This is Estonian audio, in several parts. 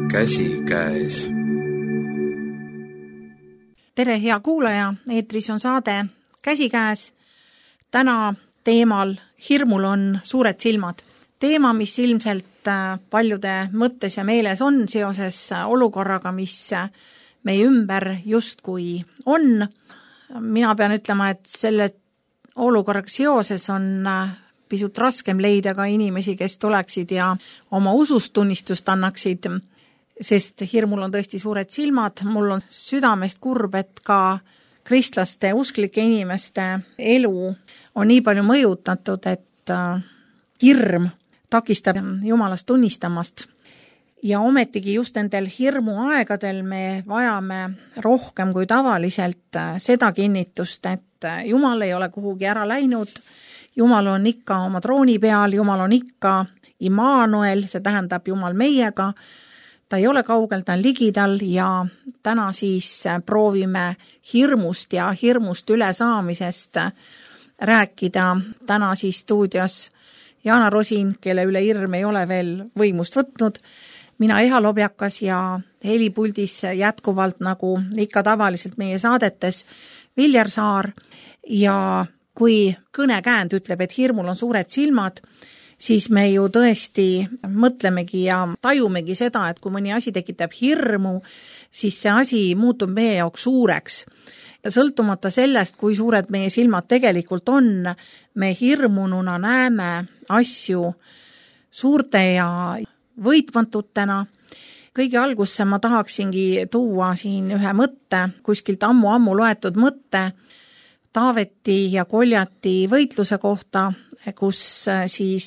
käsikäes. Tere, hea kuulaja, eetris on saade Käsikäes. Täna teemal Hirmul on suured silmad. Teema, mis ilmselt paljude mõttes ja meeles on seoses olukorraga, mis meie ümber justkui on. Mina pean ütlema, et selle olukorraga seoses on pisut raskem leida ka inimesi, kes tuleksid ja oma usustunnistust annaksid, sest hirmul on tõesti suured silmad. Mul on südamest kurb, et ka kristlaste, usklike inimeste elu on nii palju mõjutatud, et hirm takistab Jumalast tunnistamast. Ja ometigi just nendel hirmu aegadel me vajame rohkem kui tavaliselt seda kinnitust, et Jumal ei ole kuhugi ära läinud, Jumal on ikka oma trooni peal, Jumal on ikka Immanuel, see tähendab Jumal meiega, ta ei ole kaugel, ta on ligidal ja täna siis proovime hirmust ja hirmust ülesaamisest rääkida. Täna siis stuudios Jaana Rosin, kelle üle hirm ei ole veel võimust võtnud, mina Eha Lobjakas ja helipuldis jätkuvalt nagu ikka tavaliselt meie saadetes Viljar Saar. Ja kui kõnekäänd ütleb, et hirmul on suured silmad, siis me ju tõesti mõtlemegi ja tajumegi seda, et kui mõni asi tekitab hirmu, siis see asi muutub meie jaoks suureks. Ja sõltumata sellest, kui suured meie silmad tegelikult on, me hirmununa näeme asju suurte ja võitmatutena. Kõige algusse ma tahaksingi tuua siin ühe mõtte, kuskilt ammu loetud mõtte Taaveti ja Koljati võitluse kohta, kus siis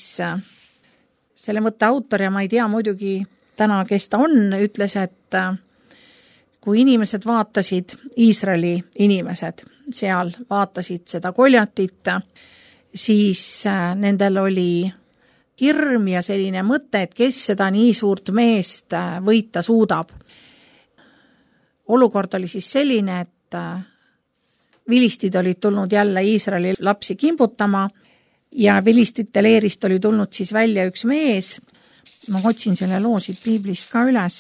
selle mõtte autor, ja ma ei tea muidugi täna, kes ta on, ütles, et kui inimesed vaatasid, Iisraeli inimesed seal vaatasid seda Koljatit, siis nendel oli hirm ja selline mõte, et kes seda nii suurt meest võita suudab. Olukord oli siis selline, et vilistid olid tulnud jälle Iisraeli lapsi kimbutama ja vilistite leerist oli tulnud siis välja üks mees. Ma otsin selle loo siit piiblist ka üles.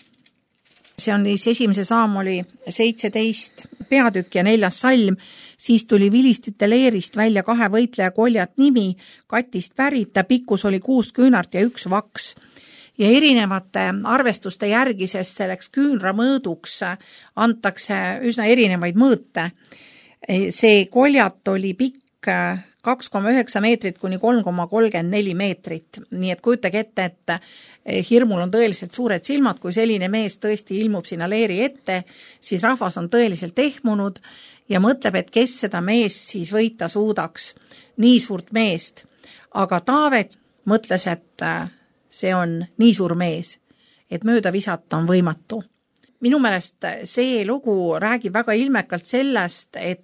See on siis 1. Saamuli 17 peatükk ja 4. salm. Siis tuli vilistite leerist välja 2 võitleja Koljat nimi, Katist pärit, ta pikkus oli 6 küünart ja 1 vaks. Ja erinevate arvestuste järgi, sest selleks küünra mõõduks antakse üsna erinevaid mõõte. See Koljat oli pikk 2,9 meetrit kuni 3,34 meetrit. Nii et kujutage ette, et hirmul on tõeliselt suured silmad, kui selline mees tõesti ilmub sinna leeri ette, siis rahvas on tõeliselt ehmunud ja mõtleb, et kes seda meest siis võita suudaks, nii suurt meest. Aga Taavet mõtles, et see on nii suur mees, et mööda visata on võimatu. Minu meelest see lugu räägib väga ilmekalt sellest, et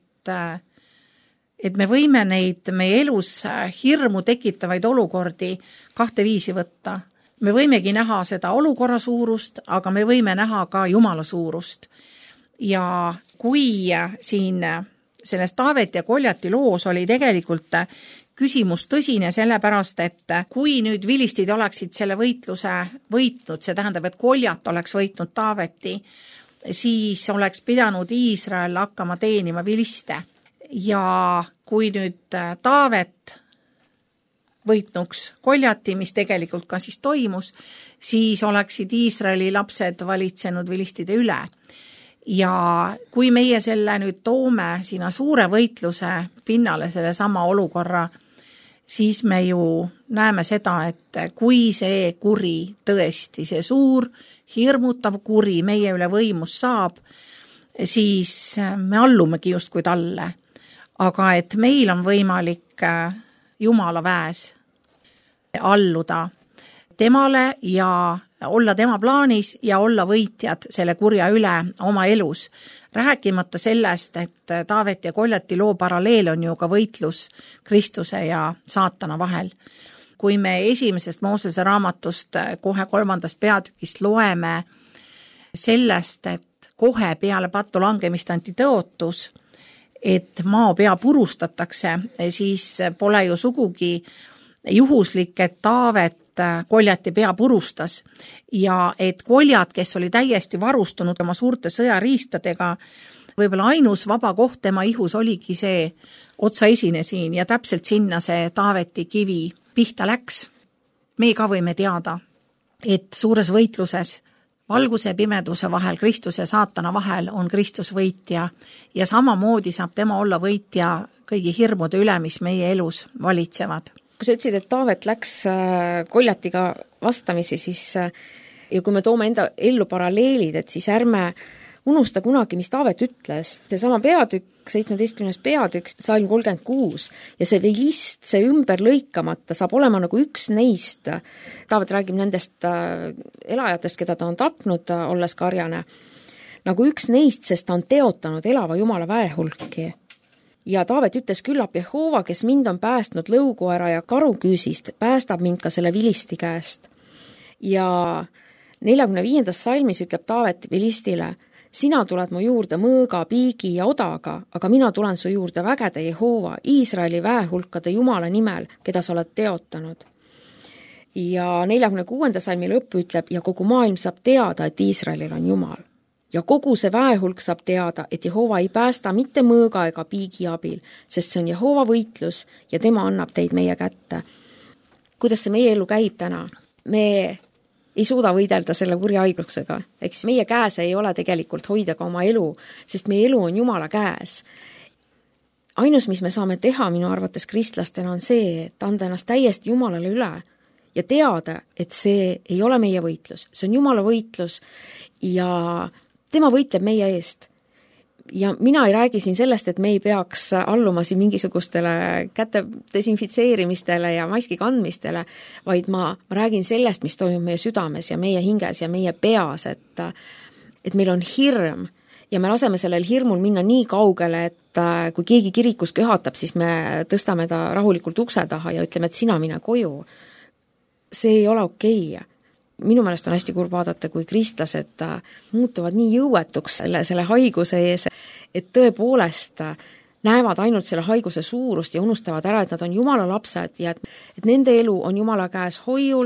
me võime neid meie elus hirmu tekitavaid olukordi 2 viisi võtta. Me võimegi näha seda olukorra suurust, aga me võime näha ka Jumala suurust. Ja kui siin selles Taavet ja Koljati loos oli tegelikult küsimus tõsine sellepärast, et kui nüüd vilistid oleksid selle võitluse võitnud, see tähendab, et Koljat oleks võitnud Taaveti, siis oleks pidanud Iisrael hakkama teenima viliste. Ja kui nüüd Taavet võitnuks Koljati, mis tegelikult ka siis toimus, siis oleksid Iisraeli lapsed valitsenud vilistide üle. Ja kui meie selle nüüd toome sinna suure võitluse pinnale selle sama olukorra, siis me ju näeme seda, et kui see kuri tõesti, see suur hirmutav kuri meie üle võimus saab, siis me allumegi justkui talle. Aga et meil on võimalik Jumala väes alluda temale ja olla tema plaanis ja olla võitjad selle kurja üle oma elus. Rääkimata sellest, et Taavet ja Koljati loo paralleel on ju ka võitlus Kristuse ja saatana vahel. Kui me 1. Moosese raamatust kohe 3. peatükist loeme sellest, et kohe peale pattu langemist anti tõotus, et maa pea purustatakse, siis pole ju sugugi juhuslik, et Taavet Goljati pea purustas ja et Goljat, kes oli täiesti varustunud oma suurte sõjariistadega, võib-olla ainus vaba koht tema ihus oligi see otsaesine siin ja täpselt sinna see Taaveti kivi pihta läks. Me ka võime teada, et suures võitluses valguse ja pimeduse vahel, Kristuse ja saatana vahel on Kristus võitja ja samamoodi saab tema olla võitja kõigi hirmude üle, mis meie elus valitsevad. Kui sa ütlesid, et Taavet läks Goljatiga vastamisi, siis ja kui me toome enda ellu paralleelid, et siis ärme unusta kunagi, mis Taavet ütles. Seesama peatükk, 17. peatükk, salm 36 ja see vilist, see ümber lõikamata saab olema nagu üks neist. Taavet räägib nendest elajatest, keda ta on tapnud, olles karjane. Nagu üks neist, sest ta on teotanud elava Jumala väehulki. Ja Taavet ütles küllap Jehova, kes mind on päästnud lõukoera ja karuküüsist, päästab mind ka selle vilisti käest. Ja 45. salmis ütleb Taavet vilistile, sina tuled mu juurde mõõga, piigi ja odaga, aga mina tulen su juurde vägede Jehova, Iisraeli väehulkade Jumala nimel, keda sa oled teotanud. Ja 46. salmi lõppu ütleb, ja kogu maailm saab teada, et Iisraelil on Jumal. Ja kogu see väehulk saab teada, et Jehova ei päästa mitte mõõga ega piigi abil, sest see on Jehova võitlus ja tema annab teid meie kätte. Kuidas see meie elu käib täna? Me ei suuda võidelda selle kurja haiglusega. Eks meie käes ei ole tegelikult hoida ka oma elu, sest meie elu on Jumala käes. Ainus, mis me saame teha minu arvates kristlastena on see, et anda ennast täiesti Jumalale üle ja teada, et see ei ole meie võitlus. See on Jumala võitlus ja tema võitleb meie eest. Ja mina ei räägi siin sellest, et me ei peaks alluma siin mingisugustele käte desinfitseerimistele ja maski kandmistele, vaid ma räägin sellest, mis toimub meie südames ja meie hinges ja meie peas, et meil on hirm ja me laseme sellel hirmul minna nii kaugele, et kui keegi kirikus köhatab, siis me tõstame ta rahulikult ukse taha ja ütleme, et sina mine koju. See ei ole okei. Minu meelest on hästi kurb vaadata, kui kristlased muutuvad nii jõuetuks selle haiguse ees, et tõepoolest näevad ainult selle haiguse suurust ja unustavad ära, et nad on Jumala lapsed ja et nende elu on Jumala käes hoiul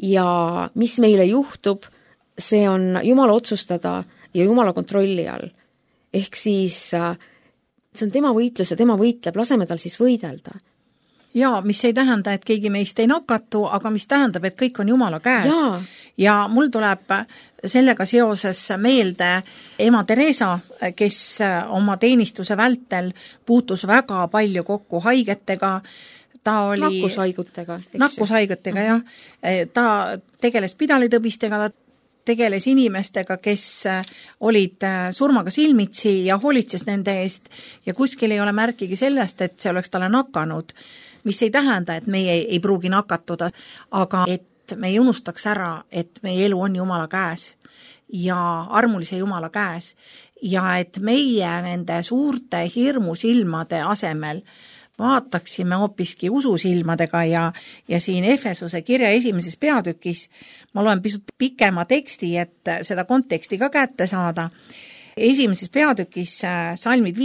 ja mis meile juhtub, see on Jumala otsustada ja Jumala kontrolli all. Ehk siis see on tema võitlus ja tema võitleb, laseme tal siis võidelda. Ja, mis ei tähenda, et keegi meist ei nakatu, aga mis tähendab, et kõik on Jumala käes. Ja mul tuleb sellega seoses meelde ema Teresa, kes oma teenistuse vältel puutus väga palju kokku haigetega. Ta oli nakkushaigetega, jah. Ta tegeles pidalitõbistega, ta tegeles inimestega, kes olid surmaga silmitsi ja hoolitses nende eest ja kuskil ei ole märkigi sellest, et see oleks talle nakanud. Mis ei tähenda, et meie ei pruugi nakatuda, aga et me ei unustaks ära, et meie elu on Jumala käes ja armulise Jumala käes ja et meie nende suurte hirmusilmade asemel vaataksime hoopiski ususilmadega ja siin Efesuse kirja 1. peatükis ma loen pisut pikema teksti, et seda konteksti ka kätte saada. 1. peatükis salmid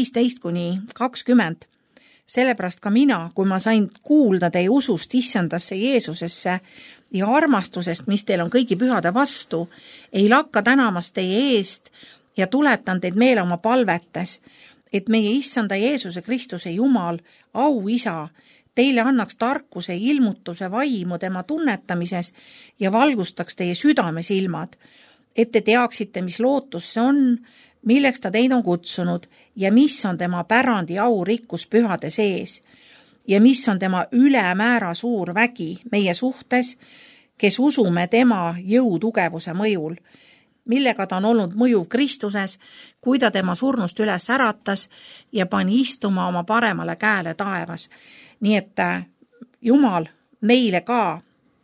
15-20 Sellepärast ka mina, kui ma sain kuulda teie usust issandasse Jeesusesse ja armastusest, mis teil on kõigi pühade vastu, ei lakka tänamast teie eest ja tuletan teid meele oma palvetes, et meie issanda Jeesuse Kristuse Jumal, au isa, teile annaks tarkuse ilmutuse vaimu tema tunnetamises ja valgustaks teie südamesilmad, et te teaksite, mis lootus see on, milleks ta teid on kutsunud ja mis on tema pärandi au rikkus pühade sees ja mis on tema ülemäära suur vägi meie suhtes, kes usume tema jõutugevuse mõjul, millega ta on olnud mõjuv Kristuses, kui ta tema surnust üles äratas ja pani istuma oma paremale käele taevas. Nii et Jumal meile ka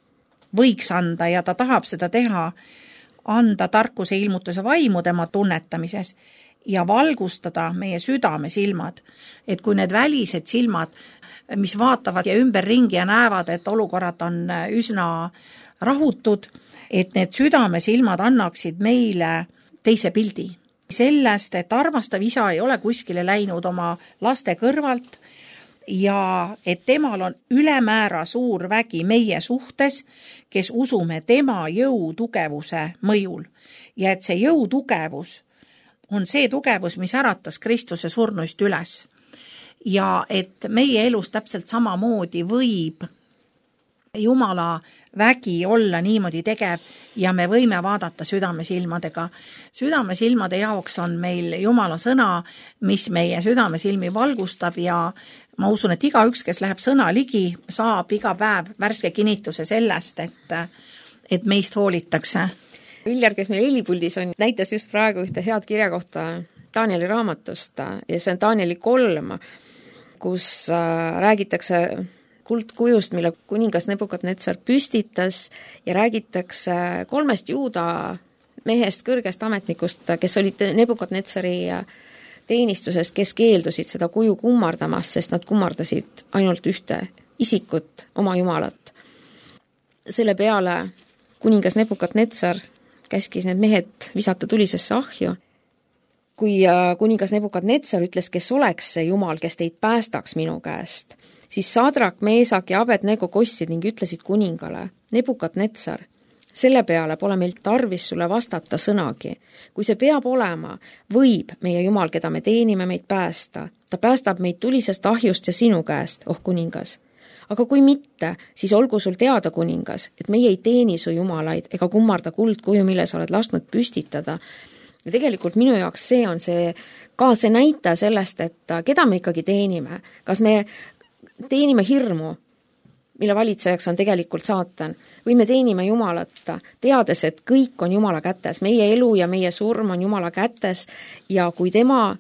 võiks anda ja ta tahab seda teha, anda tarkuse ilmutuse vaimu tema tunnetamises ja valgustada meie südamesilmad, et kui need välised silmad, mis vaatavad ja ümberringi ja näevad, et olukorrad on üsna rahutud, et need südamesilmad annaksid meile teise pildi. Sellest, et armastav isa ei ole kuskile läinud oma laste kõrvalt ja et temal on ülemäära suur vägi meie suhtes, kes usume tema jõutugevuse mõjul. Ja et see jõutugevus on see tugevus, mis äratas Kristuse surnuist üles. Ja et meie elus täpselt samamoodi võib Jumala vägi olla niimoodi tegev ja me võime vaadata südamesilmadega. Südamesilmade jaoks on meil Jumala sõna, mis meie südamesilmi valgustab ja ma usun, et igaüks, kes läheb sõna ligi, saab iga päev värske kinnituse sellest, et meist hoolitakse. Viljar, kes meil helipuldis on, näitas just praegu ühte head kirjakohta Danieli raamatust ja see on Danieli 3, kus räägitakse kuldkujust, mille kuningas Nebukadnetsar püstitas ja räägitakse 3 juuda mehest, kõrgest ametnikust, kes olid Nebukadnetsari teenistuses, kes keeldusid seda kuju kummardamas, sest nad kummardasid ainult ühte isikut, oma jumalat. Selle peale kuningas Nebukadnetsar käskis need mehed visata tulisesse ahju. Kui kuningas Nebukadnetsar ütles, kes oleks see jumal, kes teid päästaks minu käest, siis Sadrak, Meesak ja Abednego kostsid ning ütlesid kuningale, Nebukadnetsar, selle peale pole meil tarvis sulle vastata sõnagi. Kui see peab olema, võib meie jumal, keda me teenime, meid päästa. Ta päästab meid tulisest ahjust ja sinu käest, kuningas. Aga kui mitte, siis olgu sul teada, kuningas, et meie ei teeni su jumalaid ega kummarda kuldkuju, mille sa oled lasknud püstitada. Ja tegelikult minu jaoks see on see näitaja sellest, et keda me ikkagi teenime. Kas me teenime hirmu, mille valitsejaks on tegelikult saatan, või me teenime Jumalat, teades, et kõik on Jumala kätes, meie elu ja meie surm on Jumala kätes ja kui tema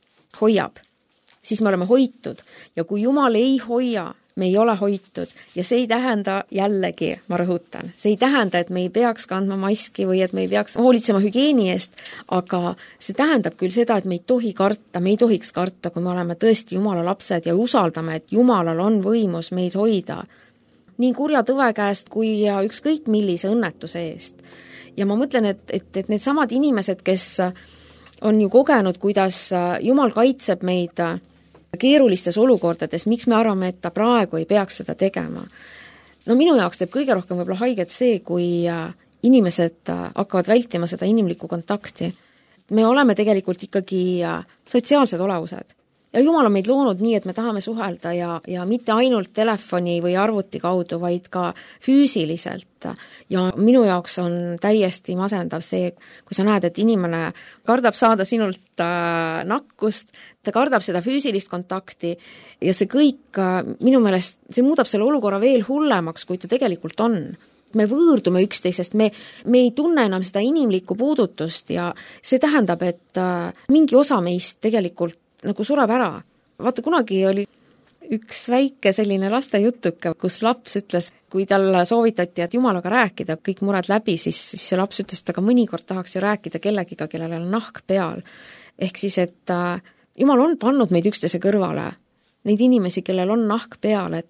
hoiab, siis me oleme hoitud ja kui Jumal ei hoia, me ei ole hoitud ja see ei tähenda jällegi, ma rõhutan, see ei tähenda, et me ei peaks kandma maski või et me ei peaks hoolitsema hügieeni eest, aga see tähendab küll seda, et me ei tohi karta, me ei tohiks karta, kui me oleme tõesti Jumala lapsed ja usaldame, et Jumalal on võimus meid hoida nii kurja tõve käest kui ja ükskõik millise õnnetuse eest. Ja ma mõtlen, et need samad inimesed, kes on ju kogenud, kuidas Jumal kaitseb meid keerulistes olukordades, miks me arvame, et ta praegu ei peaks seda tegema. No minu jaoks teeb kõige rohkem võib-olla haiget see, kui inimesed hakkavad vältima seda inimlikku kontakti. Me oleme tegelikult ikkagi sotsiaalsed olevused. Ja Jumal on meid loonud nii, et me tahame suhelda ja mitte ainult telefoni või arvuti kaudu, vaid ka füüsiliselt. Ja minu jaoks on täiesti masendav see, kui sa näed, et inimene kardab saada sinult nakkust, ta kardab seda füüsilist kontakti ja see kõik minu meelest, see muudab selle olukorra veel hullemaks, kui ta tegelikult on. Me võõrdume üksteisest, me ei tunne enam seda inimlikku puudutust ja see tähendab, et mingi osa meist tegelikult nagu sureb ära. Vaata, kunagi oli üks väike selline lastejutuke, kus laps ütles, kui talle soovitati, et Jumalaga rääkida, kõik mured läbi, siis see laps ütles, et aga mõnikord tahaks ju rääkida kellegiga, kellel on nahk peal. Ehk siis, et Jumal on pannud meid üksteise kõrvale, neid inimesi, kellel on nahk peal,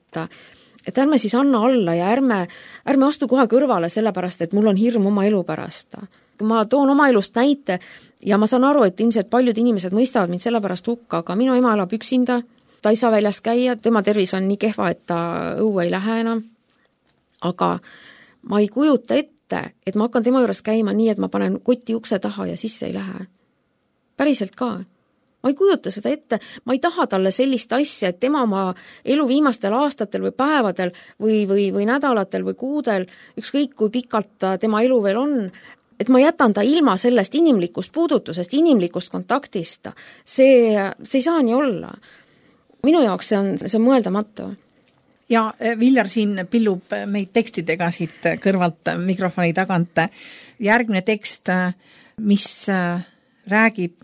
et ärme siis anna alla ja ärme astu kohe kõrvale sellepärast, et mul on hirm oma elu pärast. Ma toon oma elust näite ja ma saan aru, et ilmselt paljud inimesed mõistavad mind sellepärast hukka, aga minu ema elab üksinda, ta ei saa väljas käia, tema tervis on nii kehva, et ta õue ei lähe enam. Aga ma ei kujuta ette, et ma hakkan tema juures käima nii, et ma panen koti ukse taha ja sisse ei lähe. Päriselt ka. Ma ei kujuta seda ette, ma ei taha talle sellist asja, et tema oma elu viimastel aastatel või päevadel või nädalatel või kuudel, ükskõik kui pikalt tema elu veel on, et ma jätan ta ilma sellest inimlikust puudutusest, inimlikust kontaktist. See ei saa nii olla. Minu jaoks see on mõeldamatu. Ja Viljar siin pillub meid tekstidega siit kõrvalt mikrofoni tagant. Järgmine tekst, mis räägib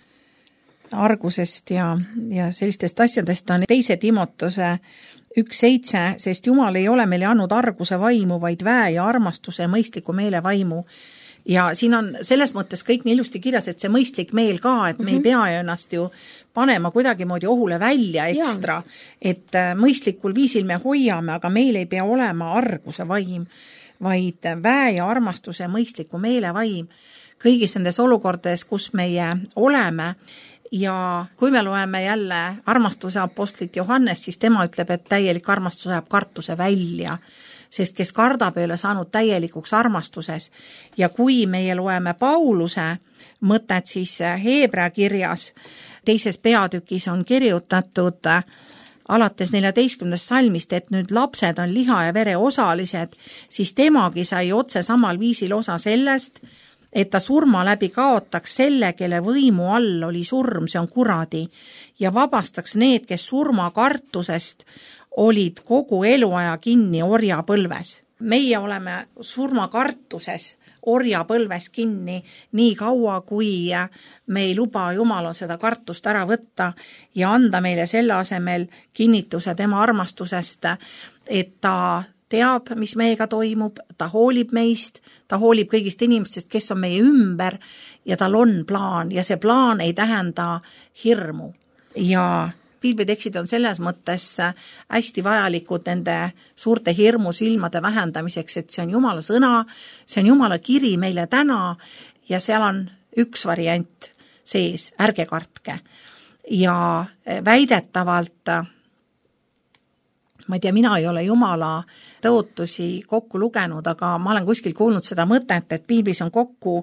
argusest ja sellistest asjadest, on 2. Timotuse 1:7, sest Jumal ei ole meile andnud arguse vaimu, vaid väe ja armastuse mõistliku meele vaimu. Ja siin on selles mõttes kõik nii ilusti kirjas, et see mõistlik meel ka, et me ei pea ennast ju panema kuidagi moodi ohule välja ekstra, et mõistlikul viisil me hoiame, aga meil ei pea olema arguse vaim, vaid väe ja armastuse mõistliku meele vaim kõigis nendes olukordades, kus meie oleme. Ja kui me loeme jälle armastuse apostlit Johannes, siis tema ütleb, et täielik armastus ajab kartuse välja, sest kes kardab, ei ole saanud täielikuks armastuses. Ja kui meie loeme Pauluse mõtet, siis Heebrea kirjas teises peatükis on kirjutatud alates 14. salmist, et nüüd lapsed on liha ja vere osalised, siis temagi sai otse samal viisil osa sellest, et ta surma läbi kaotaks selle, kelle võimu all oli surm, see on kuradi, ja vabastaks need, kes surma kartusest olid kogu eluaja kinni orjapõlves. Meie oleme surma kartuses orjapõlves kinni nii kaua, kui me ei luba Jumalal seda kartust ära võtta ja anda meile selle asemel kinnituse tema armastusest, et ta teab, mis meiega toimub, ta hoolib meist, ta hoolib kõigist inimestest, kes on meie ümber ja tal on plaan ja see plaan ei tähenda hirmu. Ja piiblitekstid on selles mõttes hästi vajalikud nende suurte hirmusilmade vähendamiseks, et see on Jumala sõna, see on Jumala kiri meile täna ja seal on üks variant sees, ärge kartke. Ja väidetavalt, ma ei tea, mina ei ole Jumala tõotusi kokku lugenud, aga ma olen kuskil kuulnud seda mõtet, et piiblis on kokku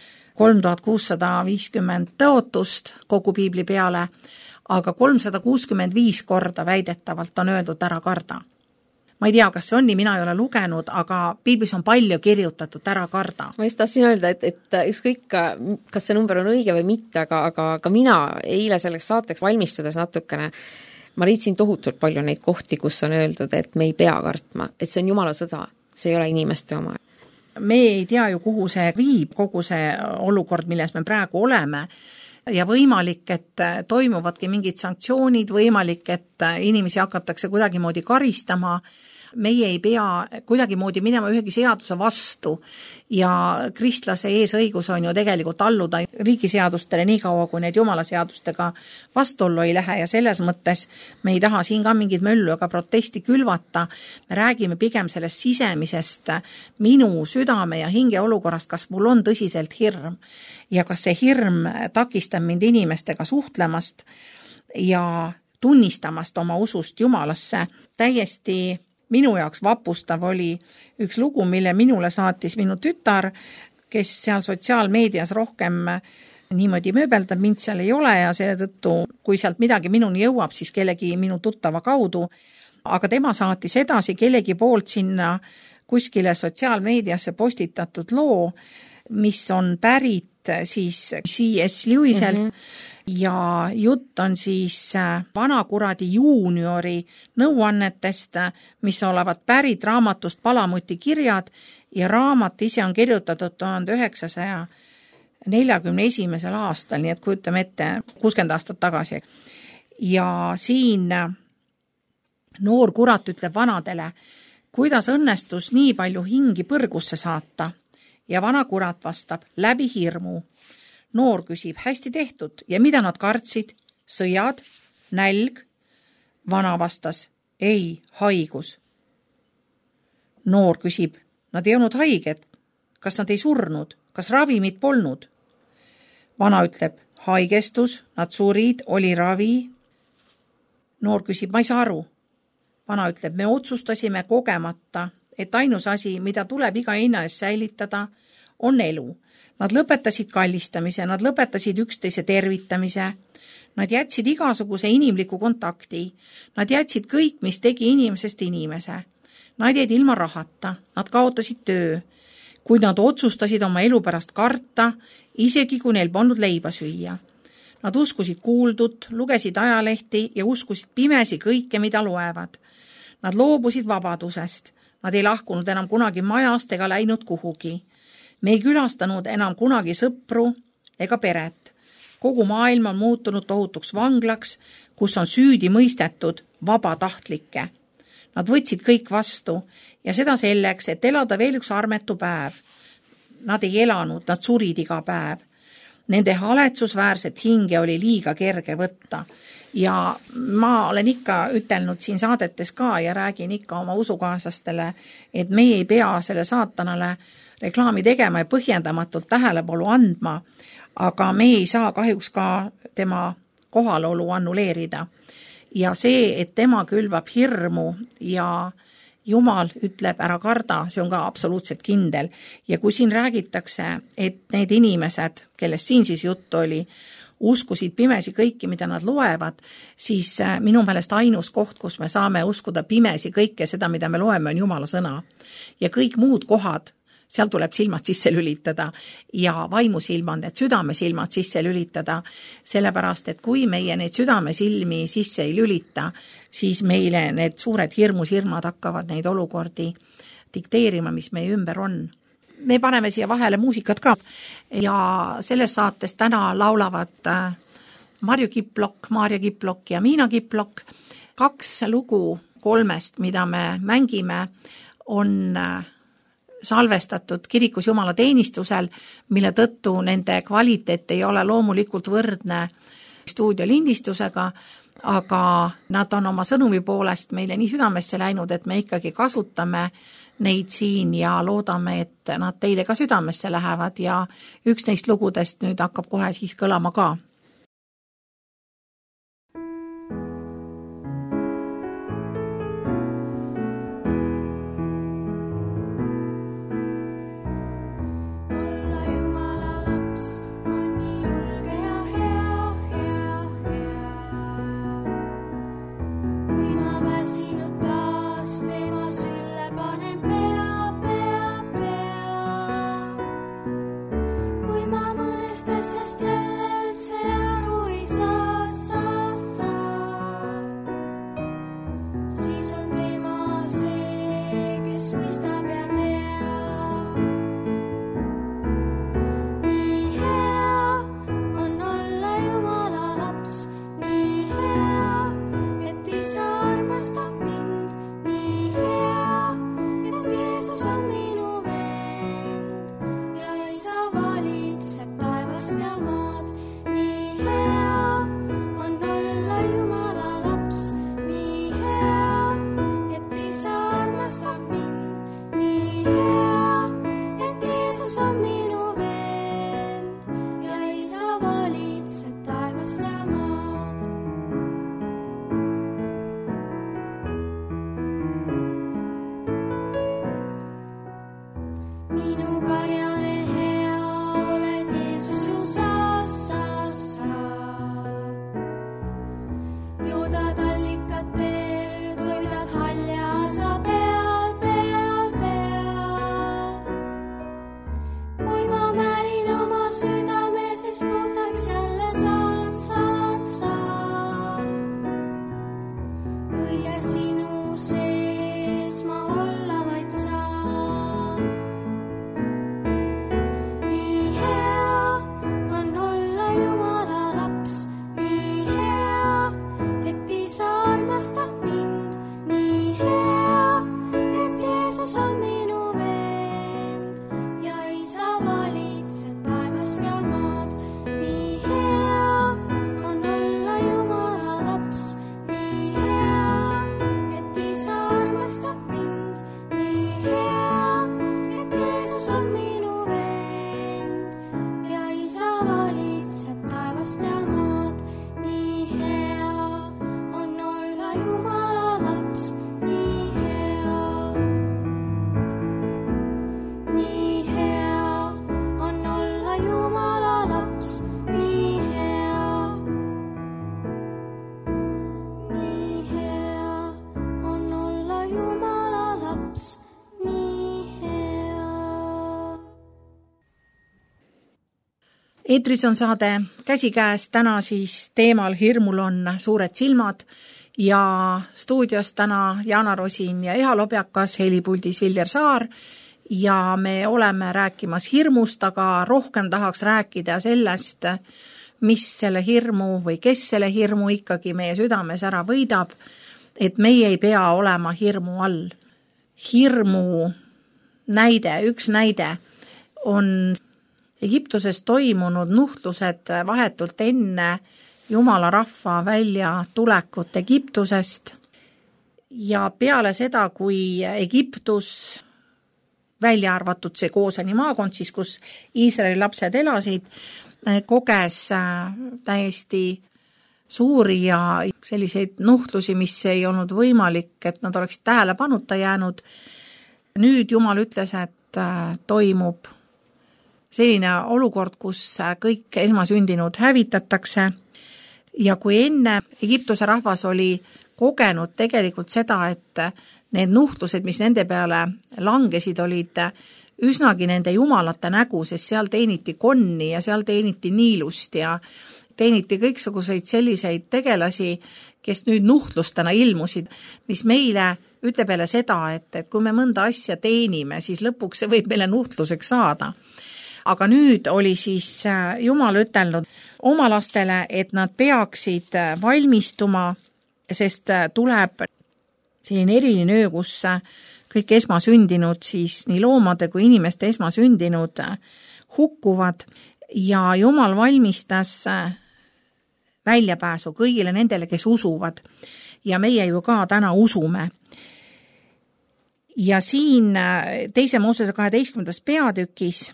3650 tõotust kogu piibli peale, aga 365 korda väidetavalt on öeldud ära karda. Ma ei tea, kas see on nii, mina ei ole lugenud, aga piiblis on palju kirjutatud ära karda. Ma just tahtsin öelda, et ükskõik, kas see number on õige või mitte, aga mina eile selleks saateks valmistudes natukene ma leidsin tohutult palju neid kohti, kus on öeldud, et me ei pea kartma, et see on Jumala sõda, see ei ole inimeste oma. Me ei tea ju, kuhu see viib, kogu see olukord, milles me praegu oleme ja võimalik, et toimuvadki mingid sanktsioonid, võimalik, et inimesi hakatakse kuidagimoodi karistama. Meie ei pea kuidagimoodi minema ühegi seaduse vastu ja kristlase eesõigus on ju tegelikult alluda riigiseadustele nii kaua, kui need Jumala seadustega vastuollu ei lähe ja selles mõttes me ei taha siin ka mingit möllu ega protesti külvata. Me räägime pigem sellest sisemisest minu südame ja hinge olukorrast, kas mul on tõsiselt hirm ja kas see hirm takistab mind inimestega suhtlemast ja tunnistamast oma usust Jumalasse. Täiesti minu jaoks vapustav oli üks lugu, mille minule saatis minu tütar, kes seal sotsiaalmeedias rohkem niimoodi mööbeldab, mind seal ei ole ja selle tõttu, kui sealt midagi minuni jõuab, siis kellegi minu tuttava kaudu, aga tema saatis edasi kellegi poolt sinna kuskile sotsiaalmeediasse postitatud loo, mis on pärit siis C.S. Lewiselt ja jutt on siis Vanakuradi juuniori nõuannetest, mis olevat pärit raamatust Palamuti kirjad ja raamat ise on kirjutatud 1941. aastal, nii et kujutame ette 60 aastat tagasi. Ja siin noor kurat ütleb vanadele, kuidas õnnestus nii palju hingi põrgusse saata ja vana kurat vastab läbi hirmu. Noor küsib, hästi tehtud ja mida nad kartsid? Sõjad, nälg? Vana vastas, ei, haigus. Noor küsib, nad ei olnud haiged, kas nad ei surnud, kas ravimid polnud? Vana ütleb, haigestus, nad surid, oli ravi. Noor küsib, ma ei saa aru. Vana ütleb, me otsustasime kogemata, et ainus asi, mida tuleb iga hinna eest säilitada, on elu. Nad lõpetasid kallistamise, nad lõpetasid üksteise tervitamise, nad jätsid igasuguse inimliku kontakti, nad jätsid kõik, mis tegi inimesest inimese. Nad jäid ilma rahata, nad kaotasid töö, kuid nad otsustasid oma elu pärast karta, isegi kui neil polnud leiba süüa. Nad uskusid kuuldut, lugesid ajalehti ja uskusid pimesi kõike, mida loevad. Nad loobusid vabadusest, nad ei lahkunud enam kunagi majast ega läinud kuhugi. Me ei külastanud enam kunagi sõpru ega peret. Kogu maailm on muutunud tohutuks vanglaks, kus on süüdi mõistetud vabatahtlikke. Nad võtsid kõik vastu ja seda selleks, et elada veel üks armetu päev. Nad ei elanud, nad surid iga päev. Nende haletsusväärset hinge oli liiga kerge võtta. Ja ma olen ikka ütelnud siin saadetes ka ja räägin ikka oma usukaaslastele, et meie ei pea selle saatanale reklaami tegema ja põhjendamatult tähelepanu andma, aga me ei saa kahjuks ka tema kohalolu annuleerida. Ja see, et tema külvab hirmu ja Jumal ütleb, ära karda, see on ka absoluutselt kindel. Ja kui siin räägitakse, et need inimesed, kellest siin siis juttu oli, uskusid pimesi kõiki, mida nad loevad, siis minu meelest ainus koht, kus me saame uskuda pimesi kõike seda, mida me loeme, on Jumala sõna. Ja kõik muud kohad, seal tuleb silmad sisse lülitada ja vaimusilmad, need südamesilmad sisse lülitada, sellepärast, et kui meie neid südamesilmi sisse ei lülita, siis meile need suured hirmusirmad hakkavad neid olukordi dikteerima, mis meie ümber on. Me paneme siia vahele muusikat ka ja selles saates täna laulavad Marju Kiplok, Maarja Kiplok ja Miina Kiplok. 2 lugu 3, mida me mängime, on salvestatud kirikus Jumala teenistusel, mille tõttu nende kvaliteet ei ole loomulikult võrdne stuudiolindistusega, aga nad on oma sõnumi poolest meile nii südamesse läinud, et me ikkagi kasutame neid siin ja loodame, et nad teile ka südamesse lähevad ja üks neist lugudest nüüd hakkab kohe siis kõlama ka. Eetris on saade Käsikäes, täna siis teemal Hirmul on suured silmad ja stuudios täna Jaana Rosin ja Eha Lobjakas, helipuldis Viljar Saar ja me oleme rääkimas hirmust, aga rohkem tahaks rääkida sellest, mis selle hirmu või kes selle hirmu ikkagi meie südames ära võidab, et meie ei pea olema hirmu all. Hirmu näide, üks näide on Egiptuses toimunud nuhtlused vahetult enne Jumala rahva välja tulekut Egiptusest ja peale seda, kui Egiptus, välja arvatud see Goosani maakond, siis kus Iisraeli lapsed elasid, koges täiesti suuri ja selliseid nuhtlusi, mis ei olnud võimalik, et nad oleksid tähelepanuta jäänud. Nüüd Jumal ütles, et toimub selline olukord, kus kõik esmasündinud hävitatakse ja kui enne Egiptuse rahvas oli kogenud tegelikult seda, et need nuhtlused, mis nende peale langesid, olid üsnagi nende jumalate nägu, sest seal teeniti konni ja seal teeniti niilust ja teeniti kõiksuguseid selliseid tegelasi, kes nüüd nuhtlustena ilmusid, mis meile ütleb jälle seda, et kui me mõnda asja teenime, siis lõpuks see võib meile nuhtluseks saada. Aga nüüd oli siis Jumal ütelnud oma lastele, et nad peaksid valmistuma, sest tuleb selline eriline öö, kus kõik esmasündinud, siis nii loomade kui inimeste esmasündinud hukkuvad ja Jumal valmistas väljapääsu kõigile nendele, kes usuvad. Ja meie ju ka täna usume. Ja siin 2. Moosese 12. peatükis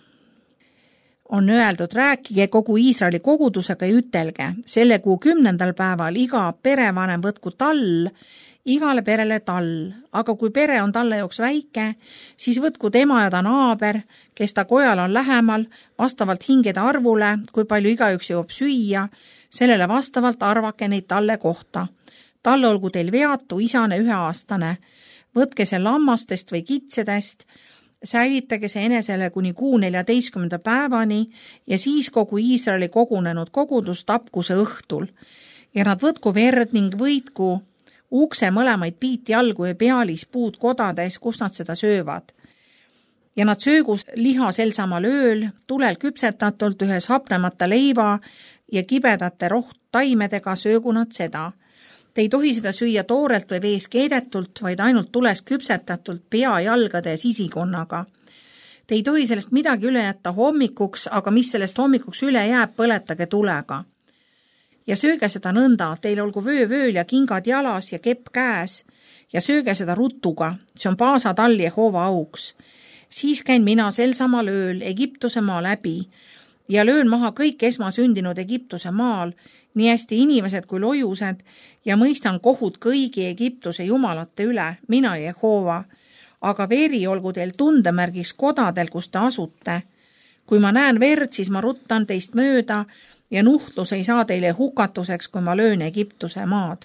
on öeldud, rääkige kogu Iisraeli kogudusega ja ütelge, selle kuu 10. päeval iga perevanem võtku tall, igale perele tall, aga kui pere on talle jaoks väike, siis võtku tema ja ta naaber, kes ta kojal on lähemal, vastavalt hingede arvule, kui palju igaüks jõuab süüa, sellele vastavalt arvake neid talle kohta. Talle olgu teil veatu, isane 1-aastane. Võtke see lammastest või kitsedest, säilitage see enesele kuni kuu 14. päevani ja siis kogu Iisraeli kogunenud kogudus tapku see õhtul. Ja nad võtku verd ning võitku ukse mõlemaid piitjalgu ja pealispuud kodades, kus nad seda söövad. Ja nad söögus liha sel samal ööl, tulel küpsetatult ühes hapnemata leiva ja kibedate rohttaimedega söögu nad seda. Te ei tohi seda süüa toorelt või vees keedetult, vaid ainult tules küpsetatult pea, jalgade ja sisikonnaga. Te ei tohi sellest midagi üle jätta hommikuks, aga mis sellest hommikuks üle jääb, põletage tulega. Ja sööge seda nõnda, teil olgu vöövööl ja kingad jalas ja kepp käes ja sööge seda rutuga, see on paasa tall Jehova auks. Siis käin mina sel samal ööl Egiptuse maa läbi ja löön maha kõik esmasündinud Egiptuse maal, nii hästi inimesed kui lojused, ja mõistan kohut kõigi Egiptuse jumalate üle, mina Jehova. Aga veri olgu teil tundemärgiks kodadel, kus te asute. Kui ma näen verd, siis ma ruttan teist mööda ja nuhtlus ei saa teile hukatuseks, kui ma löön Egiptuse maad.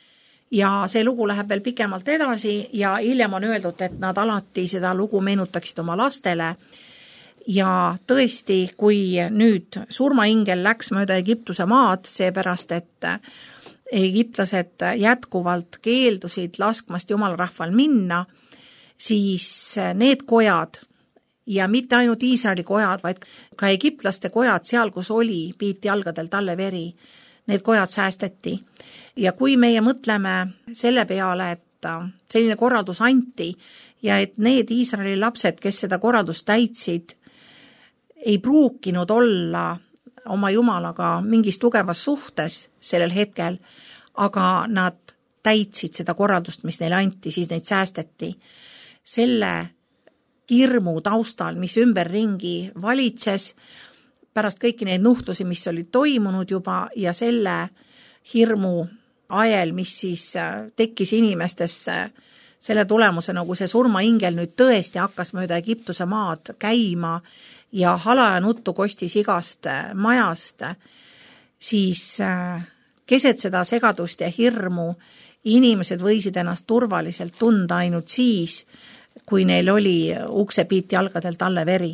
Ja see lugu läheb veel pikemalt edasi ja hiljem on öeldud, et nad alati seda lugu meenutaksid oma lastele. Ja tõesti, kui nüüd surmaingel läks mööda Egiptuse maad, seepärast, et egiptlased jätkuvalt keeldusid laskmast jumalarahval minna, siis need kojad ja mitte ainult Iisraeli kojad, vaid ka egiptlaste kojad seal, kus oli piit jalgadel talle veri, need kojad säästeti. Ja kui meie mõtleme selle peale, et selline korraldus anti ja et need Iisraeli lapsed, kes seda korraldust täitsid, ei pruukinud olla oma jumalaga mingis tugevas suhtes sellel hetkel, aga nad täitsid seda korraldust, mis neile anti, siis neid säästeti. Selle hirmu taustal, mis ümberringi valitses, pärast kõiki neid nuhtlusi, mis olid toimunud juba ja selle hirmu ajel, mis siis tekkis inimestesse selle tulemusena, kui see surmaingel nüüd tõesti hakkas mööda Egiptuse maad käima ja halaja nuttu kostis igast majast, siis keset seda segadust ja hirmu inimesed võisid ennast turvaliselt tunda ainult siis, kui neil oli uksepiit jalgadel talle veri.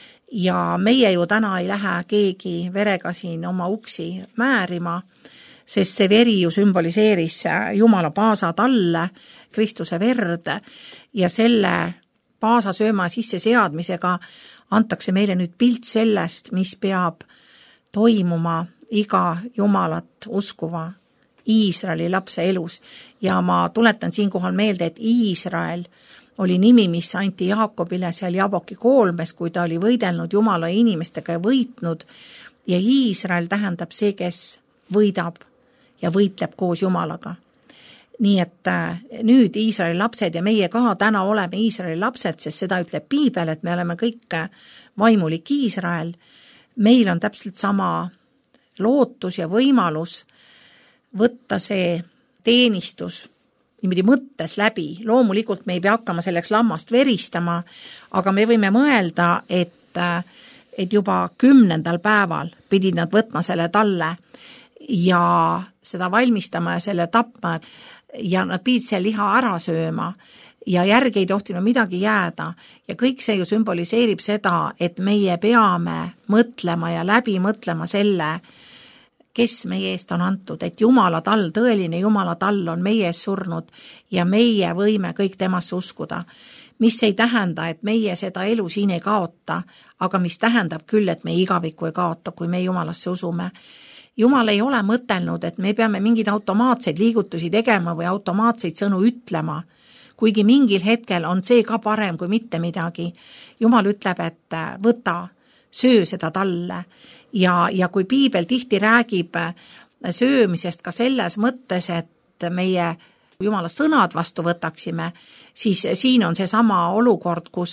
Ja meie ju täna ei lähe keegi verega siin oma uksi määrima, sest see veri ju sümboliseeris Jumala paasa talle, Kristuse verd ja selle paasa sööma sisse seadmisega antakse meile nüüd pilt sellest, mis peab toimuma iga Jumalat uskuva Iisraeli lapse elus. Ja ma tuletan siinkohal meelde, et Iisrael oli nimi, mis anti Jaakobile seal Jaboki koolmes, kui ta oli võidelnud Jumala inimestega ja võitnud. Ja Iisrael tähendab see, kes võidab ja võitleb koos Jumalaga. Nii et nüüd Iisraeli lapsed ja meie ka täna oleme Iisraeli lapsed, sest seda ütleb Piibel, et me oleme kõik vaimulik Iisrael. Meil on täpselt sama lootus ja võimalus võtta see teenistus niimoodi mõttes läbi. Loomulikult me ei pea hakkama selleks lammast veristama, aga me võime mõelda, et juba 10. päeval pidid nad võtma selle talle ja seda valmistama ja selle tapma ja nad pidid selle liha ära sööma ja järgi ei tohtinud midagi jääda ja kõik see ju sümboliseerib seda, et meie peame mõtlema ja läbi mõtlema selle, kes meie eest on antud, et Jumala tall, tõeline Jumala tall on meie ees surnud ja meie võime kõik temasse uskuda. Mis ei tähenda, et meie seda elu siin ei kaota, aga mis tähendab küll, et me igavikku ei kaota, kui me Jumalasse usume. Jumal ei ole mõtelnud, et me peame mingeid automaatseid liigutusi tegema või automaatseid sõnu ütlema, kuigi mingil hetkel on see ka parem kui mitte midagi. Jumal ütleb, et võta, söö seda talle ja kui piibel tihti räägib söömisest ka selles mõttes, et meie Jumala sõnad vastu võtaksime, siis siin on see sama olukord, kus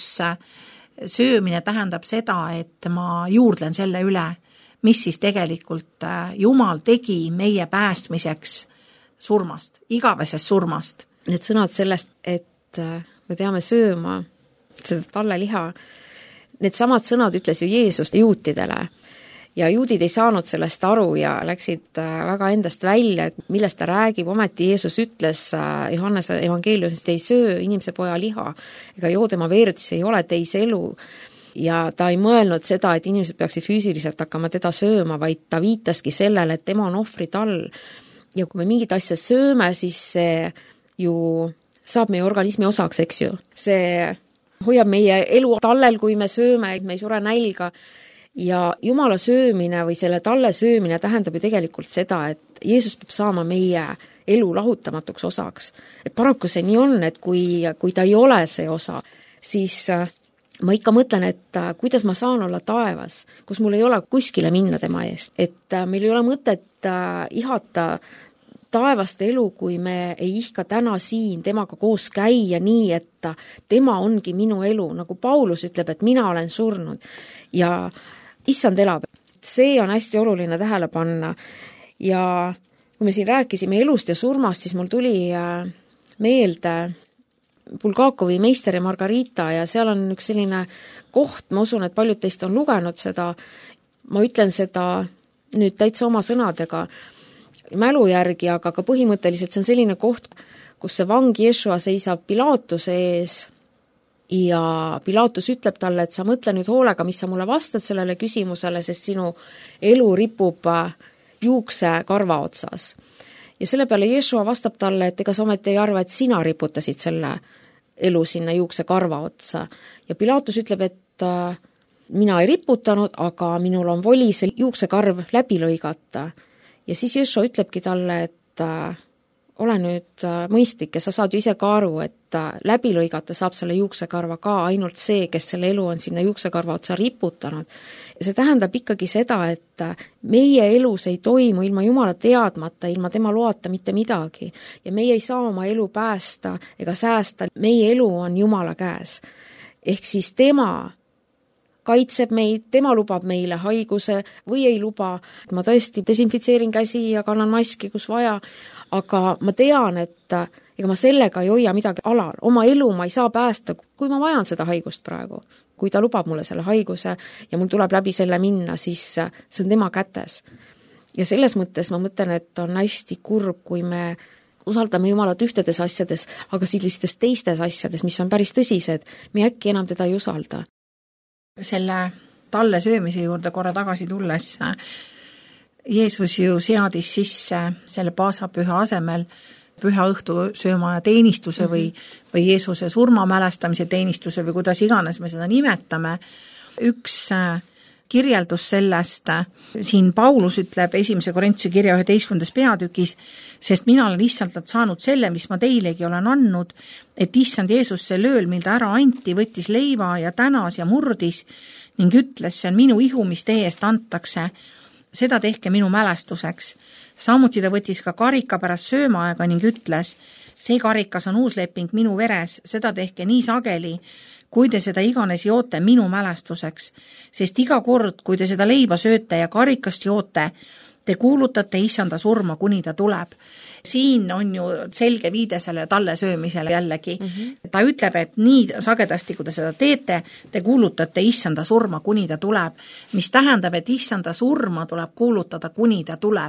söömine tähendab seda, et ma juurdlen selle üle, mis siis tegelikult Jumal tegi meie päästmiseks surmast, igavesest surmast. Need sõnad sellest, et me peame sööma seda talleliha, need samad sõnad ütles ju Jeesus juutidele ja juudid ei saanud sellest aru ja läksid väga endast välja, et millest ta räägib, ometi Jeesus ütles Johannese evangeeliumis, et ei söö inimese poja liha ega joo tema verd, see ei ole teise elu ja ta ei mõelnud seda, et inimesed peaksid füüsiliselt hakkama teda sööma, vaid ta viitaski sellele, et tema on ohvritall ja kui me mingit asja sööme, siis see ju saab meie organismi osaks, eks ju. See hoiab meie elu tallel, kui me sööme, et me ei sure nälga. Ja Jumala söömine või selle talle söömine tähendab ju tegelikult seda, et Jeesus peab saama meie elu lahutamatuks osaks. Et paraku see nii on, et kui ta ei ole see osa, siis ma ikka mõtlen, et kuidas ma saan olla taevas, kus mul ei ole kuskile minna tema eest. Et meil ei ole mõtet ihata taevast elu, kui me ei ihka täna siin temaga koos käia nii, et tema ongi minu elu, nagu Paulus ütleb, et mina olen surnud ja issand elab. See on hästi oluline tähele panna ja kui me siin rääkisime elust ja surmast, siis mul tuli meelde Bulgakovi Meister ja Margarita ja seal on üks selline koht, ma usun, et paljud teist on lugenud seda, ma ütlen seda nüüd täitsa oma sõnadega, mälu järgi, aga ka põhimõtteliselt see on selline koht, kus see vang Jeshua seisab Pilatuse ees ja Pilatus ütleb talle, et sa mõtle nüüd hoolega, mis sa mulle vastad sellele küsimusele, sest sinu elu ripub juuksekarva otsas. Ja selle peale Jeshua vastab talle, et ega sa ometi ei arva, et sina riputasid selle elu sinna juuksekarva otsa. Ja Pilatus ütleb, et mina ei riputanud, aga minul on voli see juuksekarv läbi lõigata. Ja siis Jeshua ütlebki talle, et ole nüüd mõistlik ja sa saad ju ise ka aru, et läbi lõigata saab selle juuksekarva ka ainult see, kes selle elu on sinna juuksekarva otsa riputanud. Ja see tähendab ikkagi seda, et meie elus ei toimu ilma Jumala teadmata, ilma tema loata mitte midagi. Ja meie ei saa oma elu päästa ega säästa, meie elu on Jumala käes. Ehk siis tema kaitseb meid, tema lubab meile haiguse või ei luba. Ma tõesti desinfitseerin käsi ja kannan maski, kus vaja, aga ma tean, et ega ma sellega ei hoia midagi alal. Oma elu ma ei saa päästa, kui ma vajan seda haigust praegu. Kui ta lubab mulle selle haiguse ja mul tuleb läbi selle minna, siis see on tema kätes. Ja selles mõttes ma mõtlen, et on hästi kurb, kui me usaldame Jumalat ühtedes asjades, aga sellistes teistes asjades, mis on päris tõsised, me äkki enam teda ei usalda. Selle talle söömise juurde korra tagasi tulles, Jeesus ju seadis sisse selle paasapüha asemel püha õhtu sööma teenistuse või Jeesuse surma mälestamise teenistuse või kuidas iganes me seda nimetame. Üks kirjeldus sellest, siin Paulus ütleb 1. Korintuse kirja 11. peatükis, sest mina olen issandalt saanud selle, mis ma teilegi olen andnud, et issand Jeesus sel ööl, mil ta ära anti, võttis leiva ja tänas ja murdis ning ütles, see on minu ihu, mis teie eest antakse, seda tehke minu mälestuseks. Samuti ta võttis ka karika pärast söömaaega ning ütles, see karikas on uus leping minu veres, seda tehke nii sageli, kui te seda iganes joote minu mälestuseks, sest iga kord, kui te seda leiba sööte ja karikast joote, te kuulutate issanda surma, kuni ta tuleb. Siin on ju selge viide selle talle söömisele jällegi. Ta ütleb, et nii sagedasti, kui te seda teete, te kuulutate issanda surma, kuni ta tuleb, mis tähendab, et issanda surma tuleb kuulutada, kuni ta tuleb.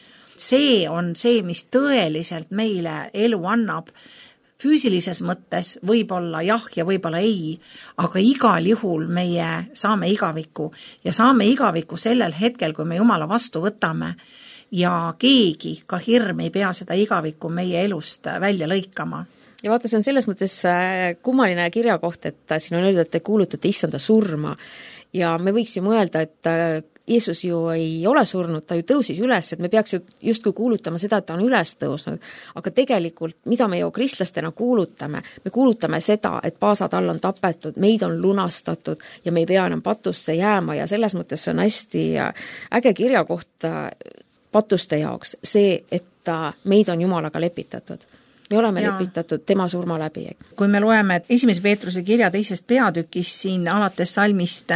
See on see, mis tõeliselt meile elu annab. Füüsilises mõttes võib-olla jah ja võib-olla ei, aga igal juhul meie saame igaviku ja saame igaviku sellel hetkel, kui me Jumala vastu võtame ja keegi, ka hirm ei pea seda igavikku meie elust välja lõikama. Ja vaata, see on selles mõttes kummaline kirjakoht, et siin on öeldud, et te kuulutate issanda surma ja me võiks ju mõelda, et Jeesus ju ei ole surnud, ta ju tõusis üles, et me peaks ju justkui kuulutama seda, et ta on üles tõusnud, aga tegelikult, mida me ju kristlastena kuulutame, me kuulutame seda, et paasad all on tapetud, meid on lunastatud ja me ei pea enam patusse jääma ja selles mõttes on hästi äge kirjakoht patuste jaoks, see, et meid on Jumalaga lepitatud. Me oleme lepitatud tema surma läbi. Kui me loeme 1. Peetruse kirja 2. peatükis siin alates salmist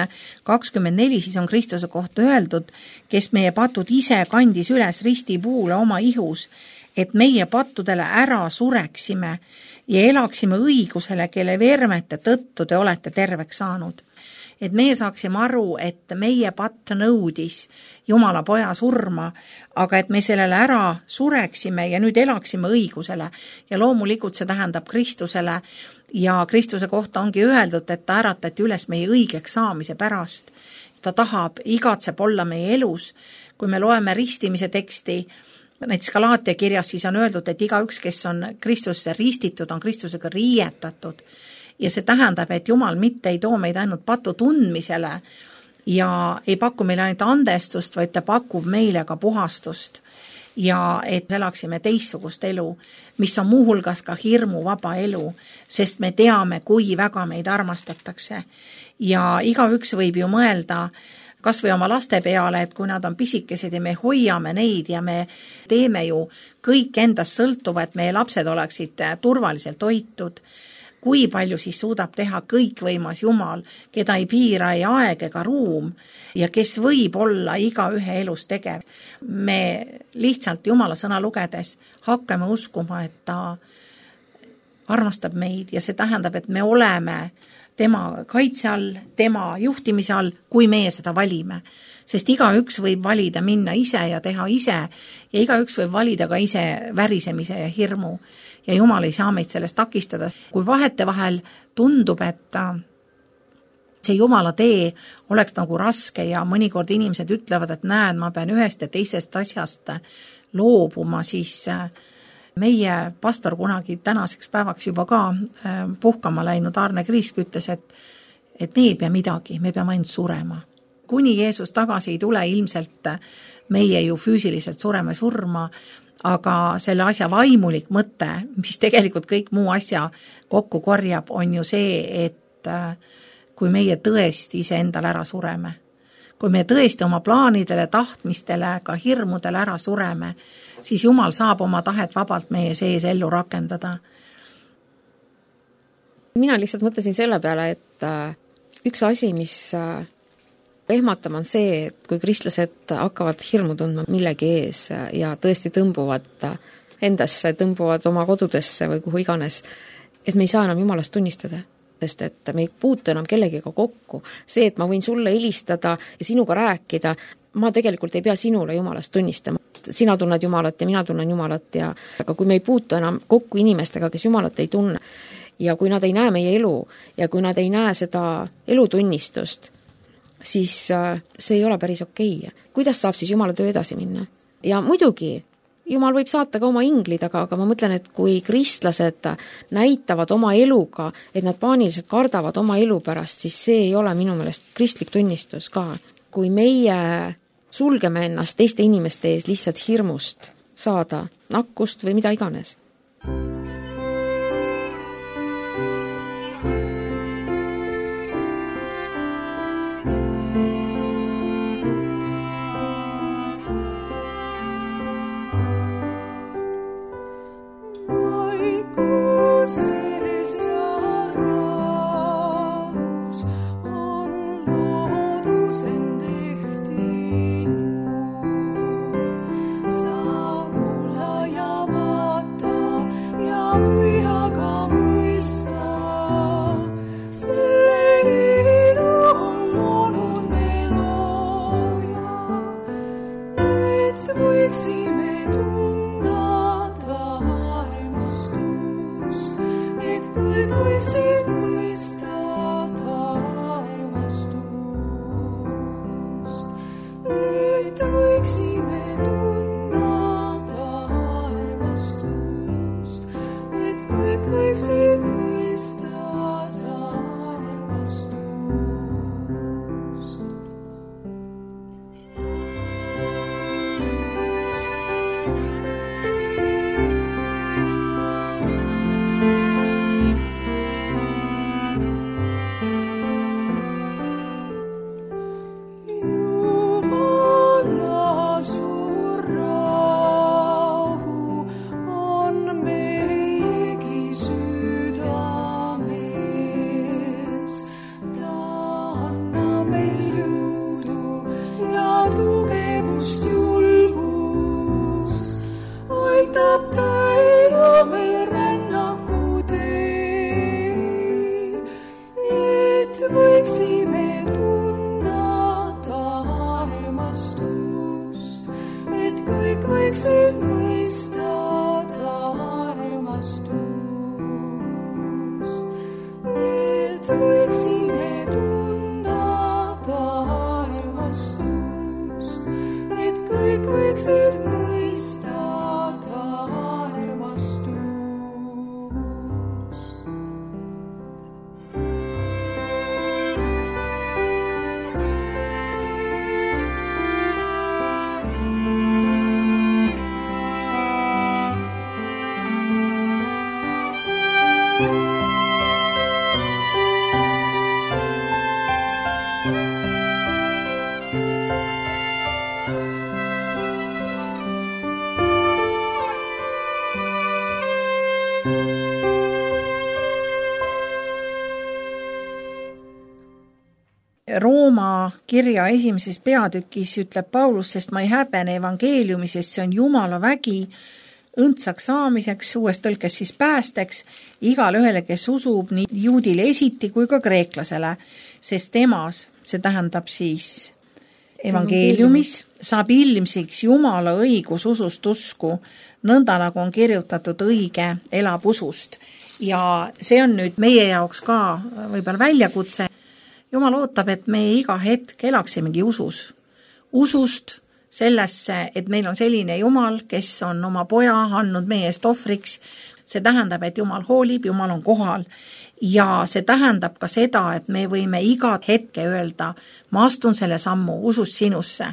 24, siis on Kristuse kohta öeldud, kes meie patud ise kandis üles ristipuule oma ihus, et meie pattudele ära sureksime ja elaksime õigusele, kelle vermete tõttu te olete terveks saanud. Et meie saaksime aru, et meie patt nõudis Jumala poja surma, aga et me sellele ära sureksime ja nüüd elaksime õigusele. Ja loomulikult see tähendab Kristusele ja Kristuse kohta ongi öeldud, et ta äratati üles meie õigeks saamise pärast. Ta tahab, igatseb olla meie elus. Kui me loeme ristimise teksti, näiteks Galaatia kirjas, siis on öeldud, et igaüks, kes on Kristusse ristitud, on Kristusega riietatud. Ja see tähendab, et Jumal mitte ei too meid ainult patu tundmisele ja ei paku meile ainult andestust, vaid ta pakub meile ka puhastust ja et elaksime teistsugust elu, mis on muuhulgas ka hirmuvaba elu, sest me teame, kui väga meid armastatakse. Ja igaüks võib ju mõelda kas või oma laste peale, et kui nad on pisikesed ja me hoiame neid ja me teeme ju kõik endast sõltuva, et meie lapsed oleksid turvaliselt hoitud, kui palju siis suudab teha kõikvõimas Jumal, keda ei piira ei aeg ega ruum ja kes võib olla igaühe elus tegev. Me lihtsalt Jumala sõna lugedes hakkame uskuma, et ta armastab meid ja see tähendab, et me oleme tema kaitse all, tema juhtimise all, kui meie seda valime. Sest igaüks võib valida minna ise ja teha ise ja igaüks võib valida ka ise värisemise ja hirmu. Ja Jumal ei saa meid sellest takistada. Kui vahetevahel tundub, et see Jumala tee oleks nagu raske ja mõnikord inimesed ütlevad, et näed, ma pean ühest ja teisest asjast loobuma, siis meie pastor kunagi tänaseks päevaks juba ka puhkama läinud Arne Kriisk ütles, et me ei pea midagi, me peame ainult surema. Kuni Jeesus tagasi ei tule, ilmselt meie ju füüsiliselt sureme surma, aga selle asja vaimulik mõte, mis tegelikult kõik muu asja kokku korjab, on ju see, et kui meie tõesti ise endale ära sureme, kui me tõesti oma plaanidele, tahtmistele, ka hirmudele ära sureme, siis Jumal saab oma tahet vabalt meie sees ellu rakendada. Mina lihtsalt mõtlesin selle peale, et üks asi, mis ehmatam on see, et kui kristlased hakkavad hirmu tundma millegi ees ja tõesti tõmbuvad endasse, tõmbuvad oma kodudesse või kuhu iganes, et me ei saa enam Jumalast tunnistada, sest et me ei puutu enam kellegiga kokku. See, et ma võin sulle helistada ja sinuga rääkida, ma tegelikult ei pea sinule Jumalast tunnistama. Sina tunned Jumalat ja mina tunnen Jumalat, aga kui me ei puutu enam kokku inimestega, kes Jumalat ei tunne ja kui nad ei näe meie elu ja kui nad ei näe seda elutunnistust, siis see ei ole päris okei. Kuidas saab siis Jumala töö edasi minna? Ja muidugi, Jumal võib saata ka oma inglid, aga ma mõtlen, et kui kristlased näitavad oma eluga, et nad paaniliselt kardavad oma elu pärast, siis see ei ole minu meelest kristlik tunnistus ka. Kui meie sulgeme ennast teiste inimeste ees lihtsalt hirmust saada nakkust või mida iganes. võiksime tunda ta armastust, et kõik võiksid mõista ta armastust, et võiksime tunda ta armastust, et kõik võiksid mõista ta armastust. Rooma kirja esimeses peatükis ütleb Paulus, sest ma ei häbene evangeeliumi, sest see on Jumala vägi õndsaks saamiseks, uues tõlkes siis päästeks, igale ühele, kes usub, nii juudile esiti kui ka kreeklasele, sest temas, see tähendab siis evangeeliumis, saab ilmsiks Jumala õigus usust usku, nõnda nagu on kirjutatud, õige elab usust. Ja see on nüüd meie jaoks ka võib-olla väljakutse. Jumal ootab, et me iga hetk elaksimegi usus. Usust sellesse, et meil on selline Jumal, kes on oma poja andnud meie eest ohvriks. See tähendab, et Jumal hoolib, Jumal on kohal. Ja see tähendab ka seda, et me võime iga hetke öelda, ma astun selle sammu usus sinusse.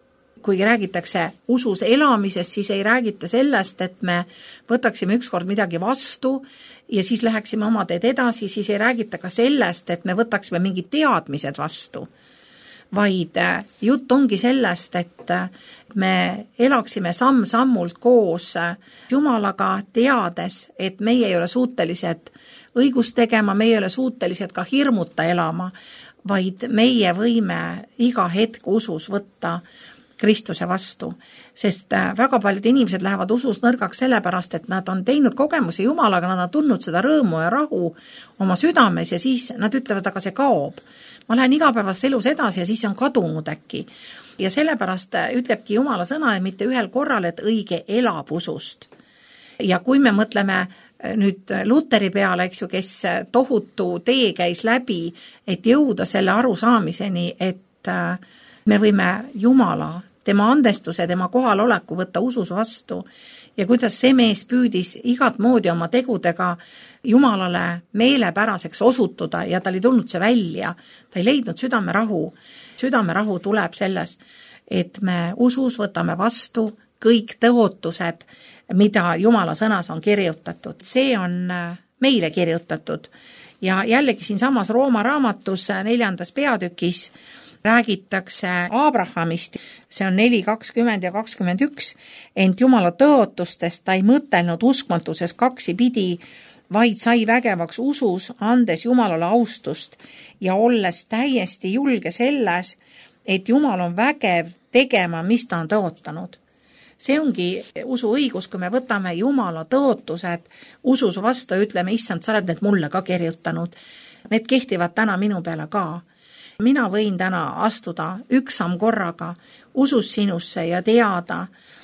Kui räägitakse usus elamisest, siis ei räägita sellest, et me võtaksime ükskord midagi vastu ja siis läheksime oma teed edasi, siis ei räägita ka sellest, et me võtaksime mingid teadmised vastu. Vaid jutt ongi sellest, et me elaksime samm-sammult koos Jumalaga, teades, et meie ei ole suutelised õigust tegema, meie ei ole suutelised ka hirmuta elama, vaid meie võime iga hetk usus võtta Kristuse vastu, sest väga paljud inimesed lähevad usus nõrgaks sellepärast, et nad on teinud kogemuse Jumalaga, nad on tundnud seda rõõmu ja rahu oma südames ja siis nad ütlevad, aga see kaob. Ma lähen igapäevas elus edasi ja siis on kadunud äkki. Ja sellepärast ütlebki Jumala sõna, et mitte ühel korral, et õige elab usust. Ja kui me mõtleme nüüd Luteri peale, eks ju, kes tohutu tee käis läbi, et jõuda selle arusaamiseni, et me võime Jumala, tema andestuse, tema kohaloleku võtta usus vastu ja kuidas see mees püüdis igat moodi oma tegudega Jumalale meelepäraseks osutuda ja ta oli tulnud see välja. Ta ei leidnud südamerahu. Südamerahu tuleb sellest, et me usus võtame vastu kõik tõotused, mida Jumala sõnas on kirjutatud. See on meile kirjutatud ja jällegi siin samas Rooma raamatus 4. peatükis räägitakse Abrahamist, see on 4, 20 ja 21, ent Jumala tõotustest ta ei mõtelnud uskmatuses kaksipidi, vaid sai vägevaks usus, andes Jumalale austust ja olles täiesti julge selles, et Jumal on vägev tegema, mis ta on tõotanud. See ongi usu õigus, kui me võtame Jumala tõotused usus vastu ja ütleme, issand, sa oled need mulle ka kirjutanud. Need kehtivad täna minu peale ka. Mina võin täna astuda üks samm korraga usus sinusse ja teada,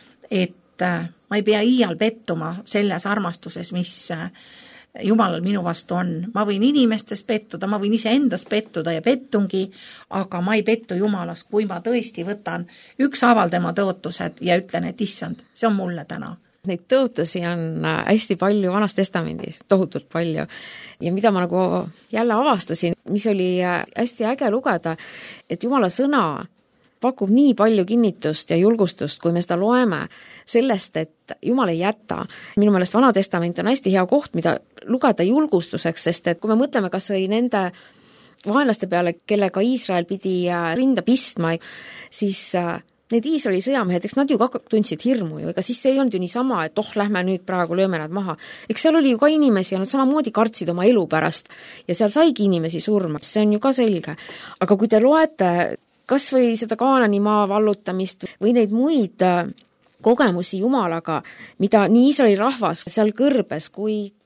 et ma ei pea iial pettuma selles armastuses, mis Jumalal minu vastu on. Ma võin inimestest pettuda, ma võin iseendast pettuda ja pettungi, aga ma ei pettu Jumalast, kui ma tõesti võtan ükshaaval tema tõotused ja ütlen, et issand, see on mulle täna. Neid tõotusi on hästi palju Vanas Testamendis, tohutult palju. Ja mida ma nagu jälle avastasin, mis oli hästi äge lugeda, et Jumala sõna pakub nii palju kinnitust ja julgustust, kui me seda loeme sellest, et Jumal ei jäta. Minu meelest Vana Testament on hästi hea koht, mida lugeda julgustuseks, sest et kui me mõtleme kas või nende vaenlaste peale, kellega Iisrael pidi rinda pistma, siis need Iisraeli sõjamehed, eks nad ju ka tundsid hirmu ju, ega siis see ei olnud ju niisama, et lähme nüüd praegu lööme nad maha. Eks seal oli ju ka inimesi ja nad samamoodi kartsid oma elu pärast ja seal saigi inimesi surma, see on ju ka selge. Aga kui te loete kas või seda Kaanani maa vallutamist või neid muid kogemusi Jumalaga, mida nii Iisraeli rahvas seal kõrbes kui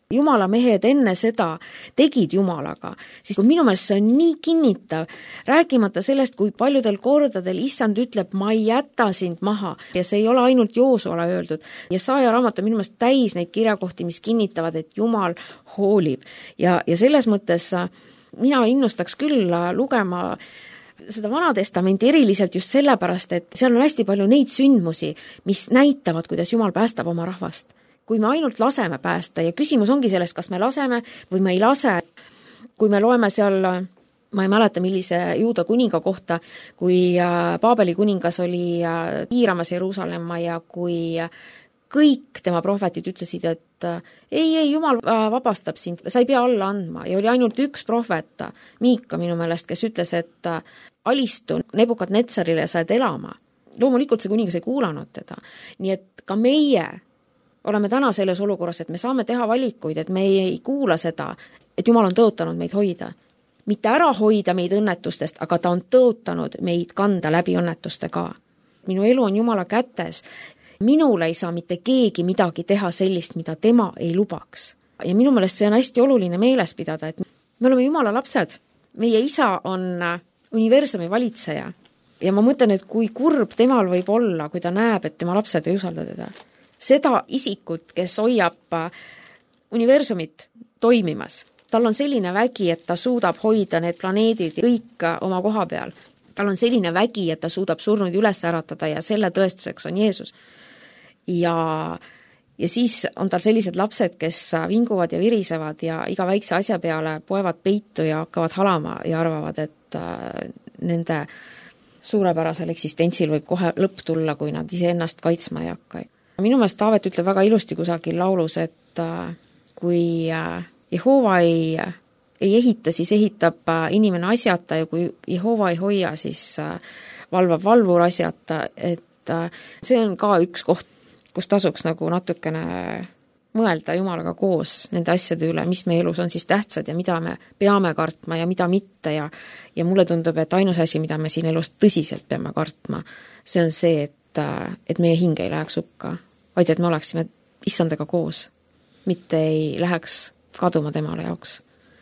Jumala mehed enne seda tegid Jumalaga, siis kui minu meelest see on nii kinnitav, rääkimata sellest, kui paljudel kordadel issand ütleb, ma ei jäta sind maha ja see ei ole ainult Joosuale öeldud. Jesaja raamat on minu meelest täis neid kirjakohti, mis kinnitavad, et Jumal hoolib ja selles mõttes mina innustaks küll lugema seda Vana-testamenti eriliselt just sellepärast, et seal on hästi palju neid sündmusi, mis näitavad, kuidas Jumal päästab oma rahvast. Kui me ainult laseme päästa ja küsimus ongi sellest, kas me laseme või me ei lase. Kui me loeme seal, ma ei mäleta, millise Juuda kuninga kohta, kui Paabeli kuningas oli piiramas Jeruusalemma ja kui kõik tema prohvetid ütlesid, et ei, Jumal vabastab sind, sa ei pea alla andma ja oli ainult üks prohvet, Miika minu meelest, kes ütles, et alistu Nebukadnetsarile ja saad elama. Loomulikult see kuningas ei kuulanud teda. Nii et ka meie oleme täna selles olukorras, et me saame teha valikuid, et me ei kuula seda, et Jumal on tõotanud meid hoida. Mitte ära hoida meid õnnetustest, aga ta on tõotanud meid kanda läbi õnnetuste ka. Minu elu on Jumala kätes. Minul ei saa mitte keegi midagi teha sellist, mida tema ei lubaks. Ja minu meelest see on hästi oluline meeles pidada, et me oleme Jumala lapsed. Meie isa on universumi valitseja. Ja ma mõtlen, et kui kurb temal võib olla, kui ta näeb, et tema lapsed ei usalda teda. Seda isikut, kes hoiab universumit toimimas. Tal on selline vägi, et ta suudab hoida need planeedid kõik oma koha peal. Tal on selline vägi, et ta suudab surnuid üles äratada ja selle tõestuseks on Jeesus. Ja siis on tal sellised lapsed, kes vinguvad ja virisevad ja iga väikse asja peale poevad peitu ja hakkavad halama ja arvavad, et nende suurepärasel eksistentsil võib kohe lõpp tulla, kui nad ise ennast kaitsma ei hakka. Minu meelest Taavet ütleb väga ilusti kusagil laulus, et kui Jehova ei ehita, siis ehitab inimene asjata ja kui Jehova ei hoia, siis valvab valvur asjata, et see on ka üks koht, kus tasuks nagu natukene mõelda Jumalaga koos nende asjade üle, mis meie elus on siis tähtsad ja mida me peame kartma ja mida mitte ja mulle tundub, et ainus asi, mida me siin elus tõsiselt peame kartma, see on see, et meie hing ei läheks hukka, vaid et me oleksime issandaga koos, mitte ei läheks kaduma temale jaoks.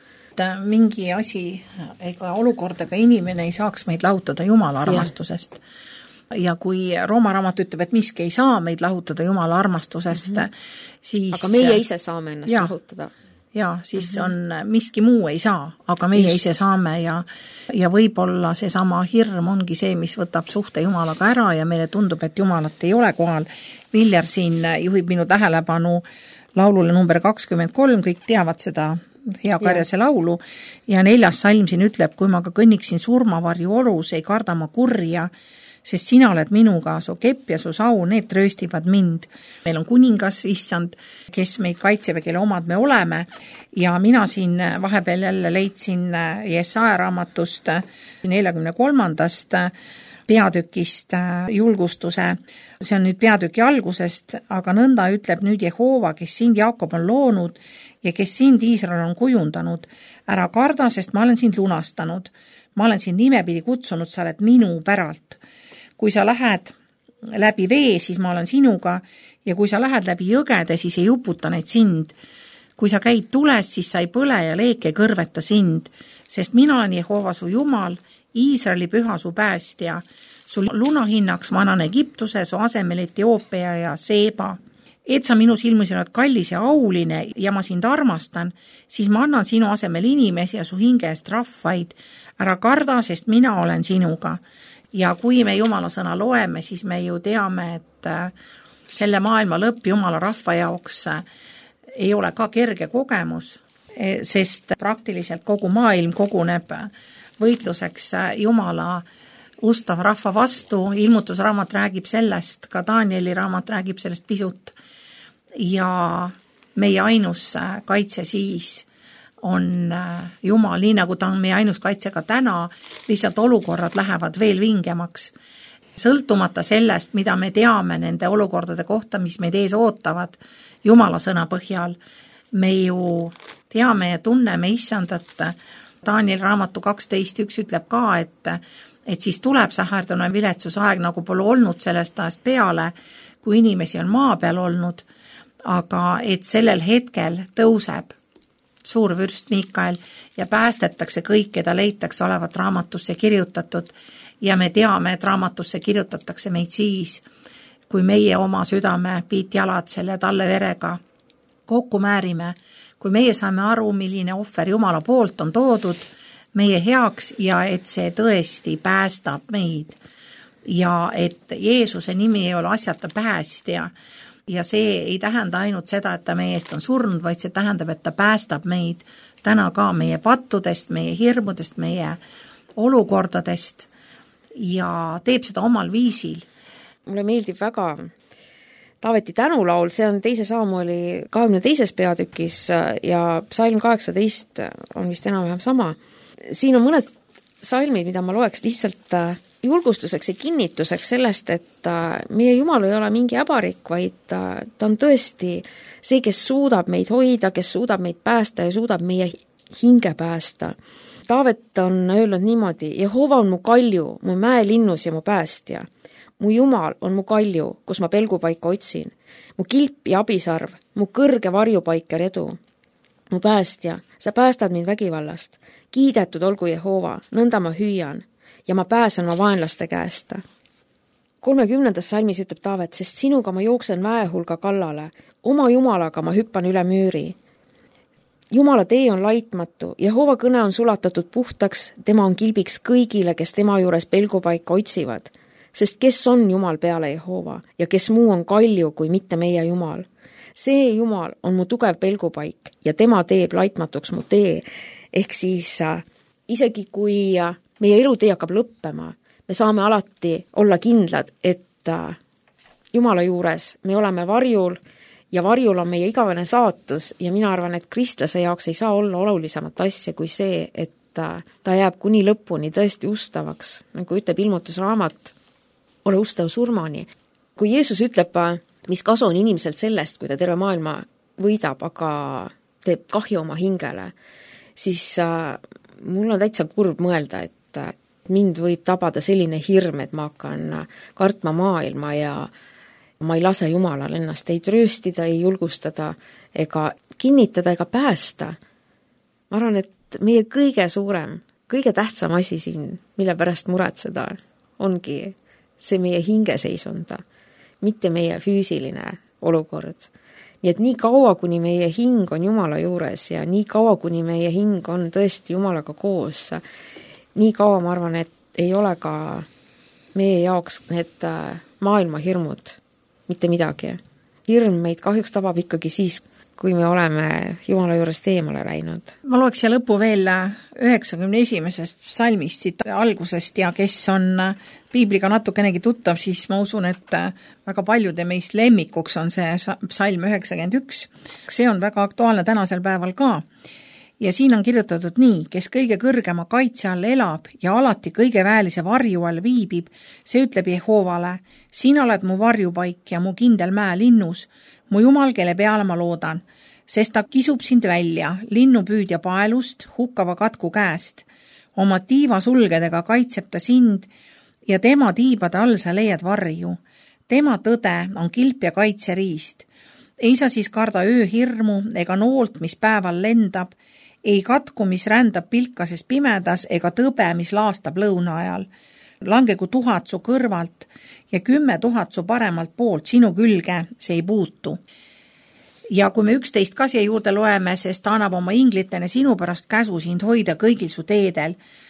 Mingi asi ega olukordaga inimene ei saaks meid lahutada Jumala armastusest. Ja kui Rooma raamat ütleb, et miski ei saa meid lahutada Jumala armastusest, siis... Aga meie ise saame ennast lahutada. Ja, siis on miski muu ei saa, aga meie ise saame ja võib-olla see sama hirm ongi see, mis võtab suhte Jumalaga ära ja meile tundub, et Jumalat ei ole kohal. Viljar siin juhib minu tähelepanu laulule number 23, kõik teavad seda hea karjase laulu ja 4. salm siin ütleb, kui ma ka kõnniksin surmavarju orus, ei karda ma kurja, sest sina oled minuga, su kepp ja su sau, need trööstivad mind. Meil on kuningas, issand, kes meid kaitseb ja kelle omad me oleme ja mina siin vahepeal jälle leidsin Jesaja raamatust 43. peatükist julgustuse. See on nüüd peatüki algusest, aga nõnda ütleb nüüd Jehova, kes sind Jaakob on loonud ja kes sind Iisrael on kujundanud. Ära karda, sest ma olen sind lunastanud. Ma olen sind nimepidi kutsunud, sa oled minu päralt. Kui sa lähed läbi vee, siis ma olen sinuga ja kui sa lähed läbi jõgede, siis ei uputa neid sind. Kui sa käid tules, siis sa ei põle ja leek ei kõrveta sind, sest mina olen Jehova su Jumal, Iisraeli püha su päästja. Sul lunahinnaks ma annan Egiptuse, su asemel Etioopia ja Seeba. Et sa minu silmis oled kallis ja auline ja ma sind armastan, siis ma annan sinu asemel inimesi ja su hinge eest rahvaid. Ära karda, sest mina olen sinuga. Ja kui me Jumala sõna loeme, siis me ju teame, et selle maailma lõpp Jumala rahva jaoks ei ole ka kerge kogemus, sest praktiliselt kogu maailm koguneb võitluseks Jumala ustava rahva vastu. Ilmutusraamat räägib sellest, ka Danieli raamat räägib sellest pisut ja meie ainus kaitse siis on Jumal, nii nagu ta on meie ainus kaitse ka täna, lihtsalt olukorrad lähevad veel vingemaks. Sõltumata sellest, mida me teame nende olukordade kohta, mis meid ees ootavad Jumala sõna põhjal, me ju teame ja tunneme issandat. Daniel raamatu 12.1 ütleb ka, et siis tuleb säherdune viletsusaeg, nagu pole olnud sellest ajast peale, kui inimesi on maa peal olnud. aga et sellel hetkel tõuseb suur vürst Miikael ja päästetakse kõik, keda leitakse olevat raamatusse kirjutatud ja me teame, et raamatusse kirjutatakse meid siis, kui meie oma südame piitjalad selle talle verega kokku määrime, kui meie saame aru, milline ohver Jumala poolt on toodud meie heaks ja et see tõesti päästab meid ja et Jeesuse nimi ei ole asjata päästja ja see ei tähenda ainult seda, et ta meie eest on surnud, vaid see tähendab, et ta päästab meid täna ka meie pattudest, meie hirmudest, meie olukordadest ja teeb seda omal viisil. Mulle meeldib väga Taaveti tänulaul, see on 2. Saamueli 22. peatükis ja psalm 18 on vist enam-vähem sama. Siin on mõned salmid, mida ma loeks lihtsalt julgustuseks ja kinnituseks sellest, et meie Jumal ei ole mingi äbarik, vaid ta on tõesti see, kes suudab meid hoida, kes suudab meid päästa ja suudab meie hinge päästa. Taavet on öelnud niimoodi, Jehova on mu kalju, mu mäelinnus ja mu päästja. Mu Jumal on mu kalju, kus ma pelgupaika otsin. Mu kilp ja abisarv, mu kõrge varjupaik ja redu. Mu päästja, sa päästad mind vägivallast. Kiidetud olgu Jehova, nõnda ma hüüan ja ma pääsen oma vaenlaste käest. 30. salmis ütleb Taavet, sest sinuga ma jooksen väehulga kallale, oma Jumalaga ma hüppan üle müüri. Jumala tee on laitmatu, Jehova kõne on sulatatud puhtaks, tema on kilbiks kõigile, kes tema juures pelgupaika otsivad. Sest kes on Jumal peale Jehova ja kes muu on kalju kui mitte meie Jumal. See Jumal on mu tugev pelgupaik ja tema teeb laitmatuks mu tee. Ehk siis isegi kui meie elutee hakkab lõppema, me saame alati olla kindlad, et Jumala juures me oleme varjul ja varjul on meie igavene saatus ja mina arvan, et kristlase jaoks ei saa olla olulisemat asja kui see, et ta jääb kuni lõpuni tõesti ustavaks, nagu ütleb ilmutusraamat, ole ustav surmani. Kui Jeesus ütleb, mis kasu on inimeselt sellest, kui ta terve maailma võidab, aga teeb kahju oma hingele, siis mul on täitsa kurb mõelda, et mind võib tabada selline hirm, et ma hakkan kartma maailma ja ma ei lase Jumalal ennast ei trööstida, ei julgustada ega kinnitada ega päästa. Ma arvan, et meie kõige suurem, kõige tähtsam asi siin, mille pärast muretseda, ongi see meie hingeseisunda, mitte meie füüsiline olukord. Nii et nii kaua, kuni meie hing on Jumala juures ja nii kaua, kuni meie hing on tõesti Jumalaga koos, nii kaua ma arvan, et ei ole ka meie jaoks need maailma hirmud mitte midagi. Hirm meid kahjuks tabab ikkagi siis, kui me oleme Jumala juurest eemale läinud. Ma loeks siia lõpu veel 91. salmist siit algusest ja kes on piibliga natukenegi tuttav, siis ma usun, et väga paljude meist lemmikuks on see psalm 91. See on väga aktuaalne tänasel päeval ka. Ja siin on kirjutatud nii, kes kõige kõrgema kaitse all elab ja alati kõige väelise varju all viibib, see ütleb Jehovale, sina oled mu varjupaik ja mu kindel mäelinnus, mu Jumal, kelle peale ma loodan, sest ta kisub sind välja linnupüüdja paelust, hukkava katku käest. Oma tiiva sulgedega kaitseb ta sind ja tema tiibade all sa leiad varju. Tema tõde on kilp ja kaitseriist. Ei sa siis karda ööhirmu ega noolt, mis päeval lendab, ei katku, mis rändab pilkases pimedas ega tõbe, mis laastab lõuna ajal. Langegu 1000 su kõrvalt ja 10 000 su paremalt poolt sinu külge, see ei puutu. Ja kui me 11 ka siia juurde loeme, sest ta annab oma inglitene sinu pärast käsu sind hoida kõigil su teedel.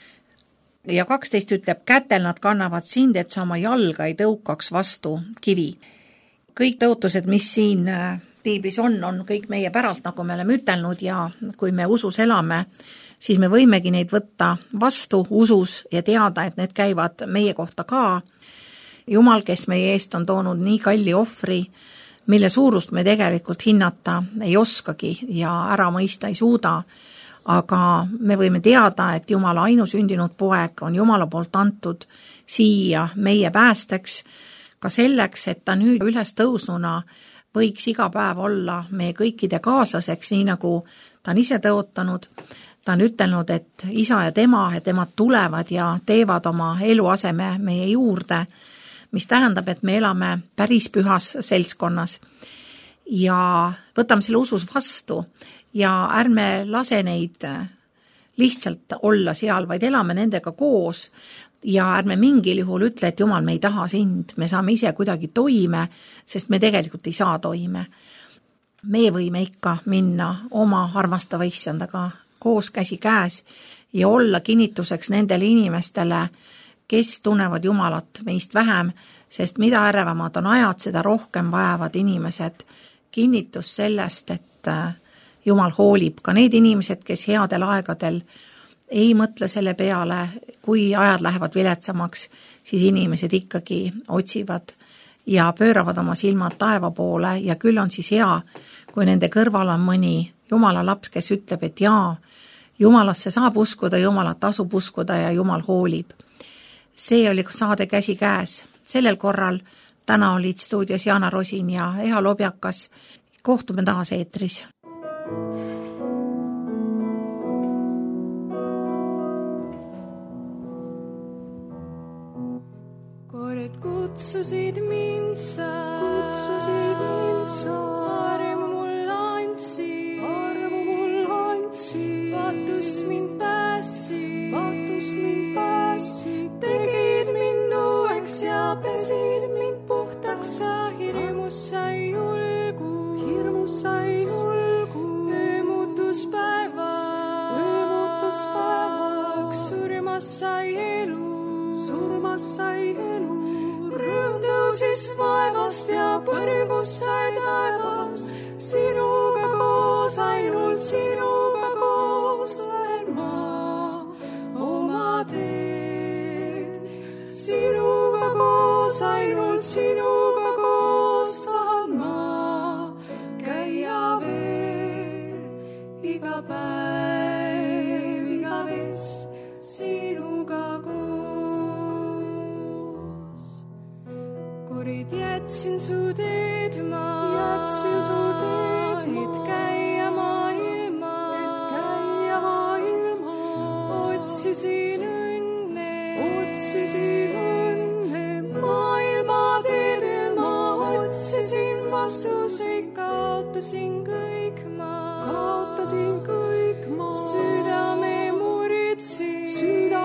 Ja 12 ütleb, kätel nad kannavad sind, et sa oma jalga ei tõukaks vastu kivi. Kõik tõotused, mis siin piiblis on kõik meie päralt, nagu me oleme ütelnud ja kui me usus elame, siis me võimegi neid võtta vastu usus ja teada, et need käivad meie kohta ka. Jumal, kes meie eest on toonud nii kalli ohvri, mille suurust me tegelikult hinnata ei oskagi ja ära mõista ei suuda, aga me võime teada, et Jumala ainusündinud poeg on Jumala poolt antud siia meie päästeks, ka selleks, et ta nüüd üles tõusnuna võiks iga päev olla meie kõikide kaaslaseks, nii nagu ta on ise tõotanud. Ta on ütelnud, et isa ja temad tulevad ja teevad oma eluaseme meie juurde, mis tähendab, et me elame päris pühas seltskonnas. ja võtame selle usus vastu ja ärme lase neid lihtsalt olla seal, vaid elame nendega koos ja ärme mingil juhul ütle, et Jumal, me ei taha sind, me saame ise kuidagi toime, sest me tegelikult ei saa toime. Me võime ikka minna oma armastava issandaga koos käsi käes ja olla kinnituseks nendele inimestele, kes tunnevad Jumalat meist vähem, sest mida ärevamad on ajad, seda rohkem vajavad inimesed kinnitus sellest, et Jumal hoolib. Ka need inimesed, kes headel aegadel ei mõtle selle peale, kui ajad lähevad viletsamaks, siis inimesed ikkagi otsivad ja pööravad oma silmad taeva poole ja küll on siis hea, kui nende kõrval on mõni Jumala laps, kes ütleb, et jaa, Jumalasse saab uskuda, Jumalat tasub uskuda ja Jumal hoolib. See oli saade Käsi käes. Sellel korral täna olid stuudios Jaana Rosin ja Eha Lobjakas. Kohtume taas eetris. Kord kutsusid mind sa, armu mul andsid, patust mind päässid, tegid mind uueks ja pesid mind puhtaks, sa hirmus sai julgu, öö muutus päevaks, surmas sai elu, rõõm tõusis vaevast ja põrgus sai taevas, sinuga koos, ainult sinuga koos lähen ma oma teed. Sinuga koos, ainult sinuga koos tahan ma käia veel iga päev, igavest sinuga koos. Korid jätsin su teed ma, et käia maailma, otsisin õnne, maailma teedel ma otsisin vastuseid, kaotasin kõik ma, südame muritsin,